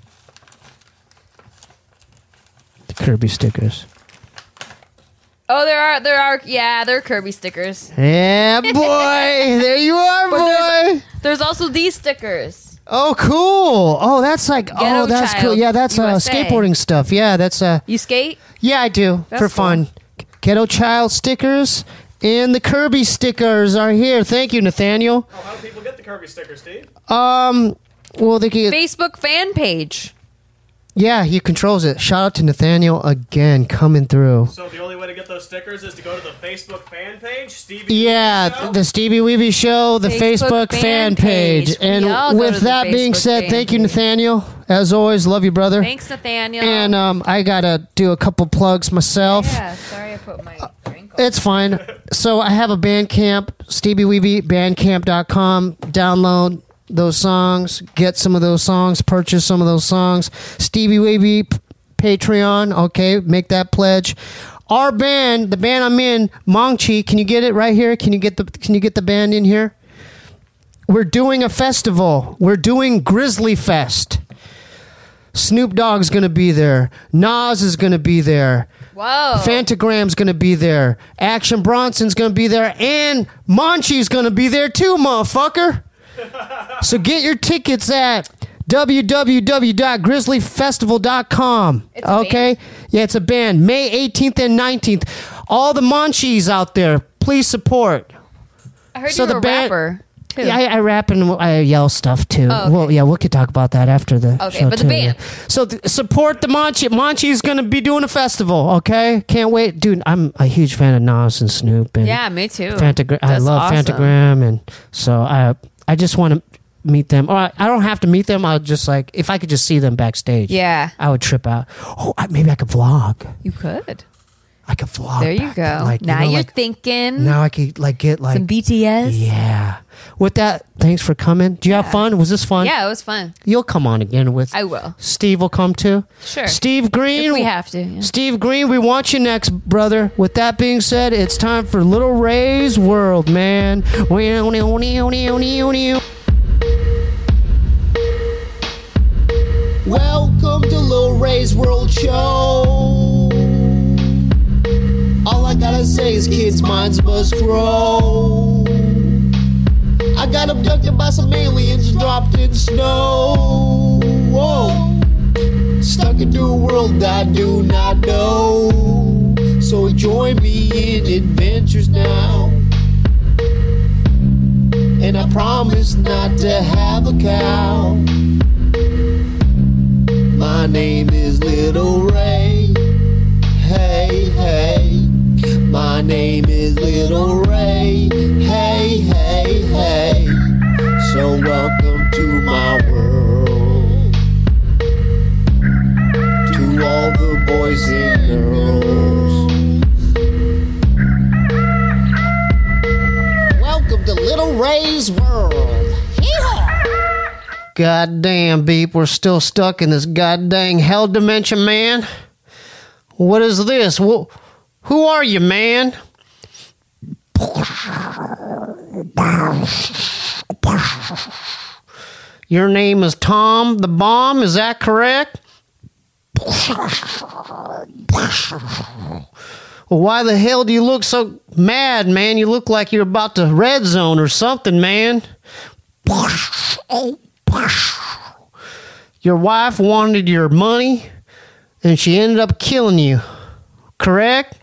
The Kirby stickers. Oh, there are. Yeah, they're Kirby stickers. Yeah, boy. There you are, boy. There's also these stickers. Oh, cool. Oh, that's like. Ghetto that's Child cool. Yeah, that's USA. skateboarding stuff. Yeah, that's You skate? Yeah, I do That's for cool. fun. Ghetto Child stickers and the Kirby stickers are here. Thank you, Nathaniel. Oh, how do people get the Kirby sticker, Steve? Well, they can. Facebook fan page. Yeah, he controls it. Shout out to Nathaniel again, coming through. So the only way to get those stickers is to go to the Facebook fan page, Stevie. Yeah, Show? the Stevie Weeby Show, the Facebook, Facebook fan fan page. page. And We all go to with the that being Facebook said, fan thank you, page. Nathaniel. As always, love you, brother. Thanks, Nathaniel. And I gotta do a couple plugs myself. yeah, sorry I put my drink on. It's fine. So I have a Bandcamp, StevieWeebyBandcamp.com. Download those songs, get some of those songs, purchase some of those songs. Stevie Weeby Patreon, okay, make that pledge. Our band, the band I'm in, Mongchi, can you get it right here? Can you get the band in here? We're doing a festival. We're doing Grizzly Fest. Snoop Dogg's gonna be there. Nas is gonna be there. Whoa. Fantagram's gonna be there. Action Bronson's gonna be there, and Monchi's gonna be there too, motherfucker. So get your tickets at www.grizzlyfestival.com. It's a Okay? Yeah, it's a band. May 18th and 19th. All the Monchis out there, please support. I heard so you the were a band- rapper, too. Yeah, I rap and I yell stuff too. Oh, okay. Well, yeah, we could talk about that after the Okay, show but the too, band. yeah. So support the Monchi. Monchi's going to be doing a festival, okay? Can't wait. Dude, I'm a huge fan of Nas and Snoop. And Yeah, me too. I That's love awesome. Fantagram, and so I just want to meet them. Or I don't have to meet them. I'll just like, if I could just see them backstage. Yeah. I would trip out. Oh, maybe I could vlog. You could. I could vlog. There you back go. then, like, Now you know, you're like, thinking. now I could like get like some BTS. yeah. With that, thanks for coming. Do you have fun? Was this fun? Yeah, it was fun. You'll come on again with. I will. Steve will come too. Sure. Steve Green. If we have to. Yeah. Steve Green, we want you next, brother. With that being said, it's time for Little Ray's World, man. Welcome to Little Ray's World Show. All I gotta say is kids' minds must grow. I got abducted by some aliens, dropped in snow. Whoa. Stuck into a world I do not know. So join me in adventures now. And I promise not to have a cow. My name is Little Ray. Hey, hey. My name is Little Ray. Hey. Goddamn, Beep, we're still stuck in this goddamn hell dimension, man. What is this? Who are you, man? Your name is Tom the Bomb, is that correct? Well, why the hell do you look so mad, man? You look like you're about to red zone or something, man. Your wife wanted your money, and she ended up killing you, correct?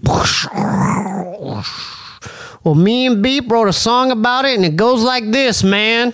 Well, me and Beep wrote a song about it, and it goes like this, man.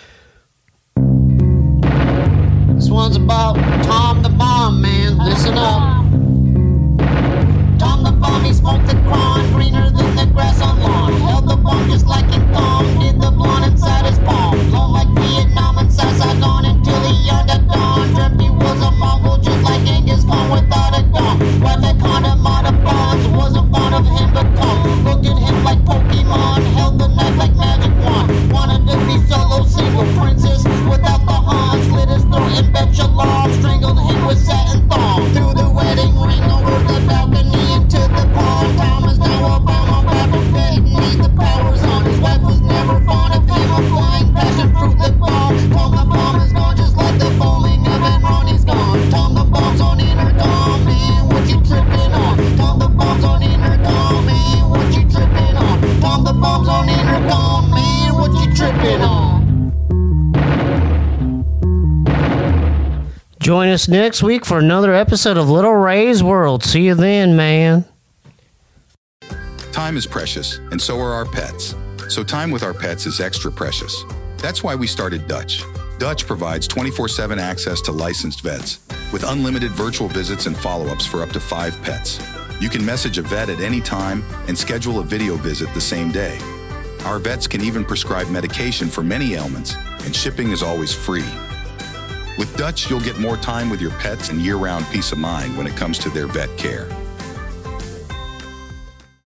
This one's about Tom the Bomb, man. Listen up. Tom the Bomb, he smoked the cron, greener than the grass on lawn. Held the bomb just like in thong, did the blonde inside his palm. Blown like Vietnam and Saigon until he yearned at dawn. Dreamt he was a Mongol just like Genghis Khan without a dome. Wife had condom out of bonds, wasn't fond of him but come. Looked at him like Pokemon, held the knife like magic wand. Wanted to be solo, single princess without the Hans. Slit his throat and bet your alarm, strangled him with satin thong. Threw the wedding ring over the balcony into the pond. Tom is now Obama, rapper bed, need the powers on. His wife was never fond of him, applying passion fruit lip balm. Tom the Bomb is gone just like the foaming of Enron, he's gone. Tom the Bomb's on intercom, man, what you tripping on? Tom the Bomb's on intercom, man, what you tripping on? Tom the Bomb's on intercom, man, what you tripping on? Join us next week for another episode of Little Ray's World. See you then, man. Time is precious, and so are our pets. So time with our pets is extra precious. That's why we started Dutch. Dutch provides 24/7 access to licensed vets with unlimited virtual visits and follow-ups for up to 5 pets. You can message a vet at any time and schedule a video visit the same day. Our vets can even prescribe medication for many ailments, and shipping is always free. With Dutch, you'll get more time with your pets and year-round peace of mind when it comes to their vet care.